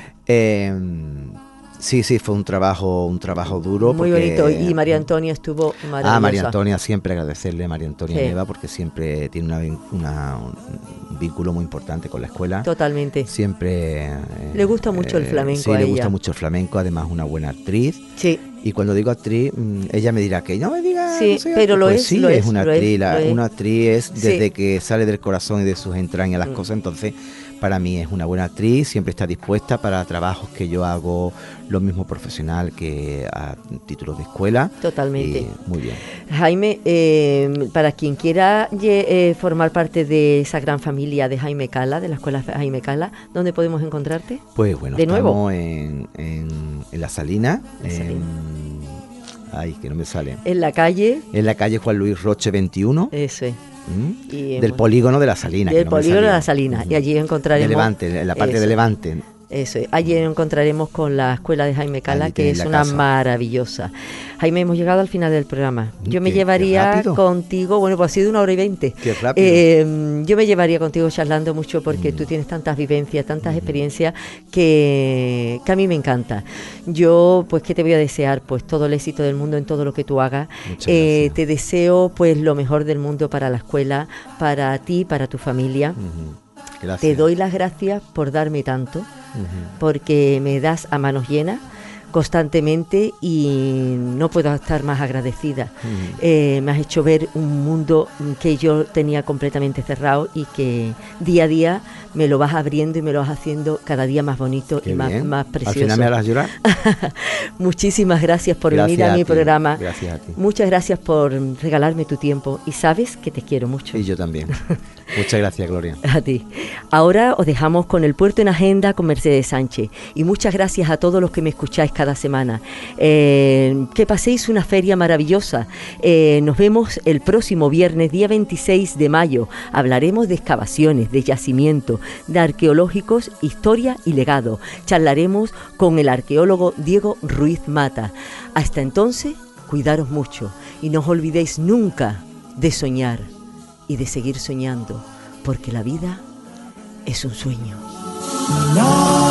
Sí, fue un trabajo duro. Muy bonito. Y María Antonia estuvo maravillosa. María Antonia, siempre agradecerle a María Antonia Neva porque siempre tiene un vínculo muy importante con la escuela. Totalmente. Siempre... le gusta mucho el flamenco a ella. Sí, le gusta mucho el flamenco, además una buena actriz. Sí. Y cuando digo actriz, ella me dirá que no me diga... Sí, no sé, pero lo pues es. Sí, lo es una actriz. Una actriz es desde sí. que sale del corazón y de sus entrañas las cosas, entonces... Para mí es una buena actriz, siempre está dispuesta para trabajos que yo hago lo mismo profesional que a título de escuela. Totalmente. Muy bien. Jaime, para quien quiera formar parte de esa gran familia de Jaime Cala, de la escuela Jaime Cala, ¿dónde podemos encontrarte? Pues bueno, estamos en La Salina. Ay, que no me sale. En la calle. En la calle Juan Luis Roche 21. Eso es. Del polígono de La Salina. Del polígono de La Salina. Y allí encontraremos... De Levante, en la parte de Levante. Eso es. Allí encontraremos con la escuela de Jaime Cala, que es una maravillosa. Jaime, hemos llegado al final del programa. Yo me llevaría contigo, bueno, pues ha sido 1 hora y 20. Qué rápido. Yo me llevaría contigo charlando mucho porque tú tienes tantas vivencias, tantas experiencias que a mí me encanta. Yo, pues, ¿qué te voy a desear? Pues todo el éxito del mundo en todo lo que tú hagas. Te deseo, pues, lo mejor del mundo para la escuela, para ti, para tu familia. Gracias. Te doy las gracias por darme tanto, porque me das a manos llenas, constantemente y no puedo estar más agradecida. Me has hecho ver un mundo que yo tenía completamente cerrado y que día a día me lo vas abriendo y me lo vas haciendo cada día más bonito. Qué y más precioso. Al final me harás llorar. Muchísimas gracias por venir a mi programa. Gracias a ti. Muchas gracias por regalarme tu tiempo y sabes que te quiero mucho. Y yo también. Muchas gracias, Gloria. A ti. Ahora os dejamos con El Puerto en Agenda con Mercedes Sánchez y muchas gracias a todos los que me escucháis cada semana. Que paséis una feria maravillosa. Nos vemos el próximo viernes, día 26 de mayo. Hablaremos de excavaciones, de yacimientos, de arqueológicos, historia y legado. Charlaremos con el arqueólogo Diego Ruiz Mata. Hasta entonces, cuidaros mucho y no os olvidéis nunca de soñar y de seguir soñando, porque la vida es un sueño. No.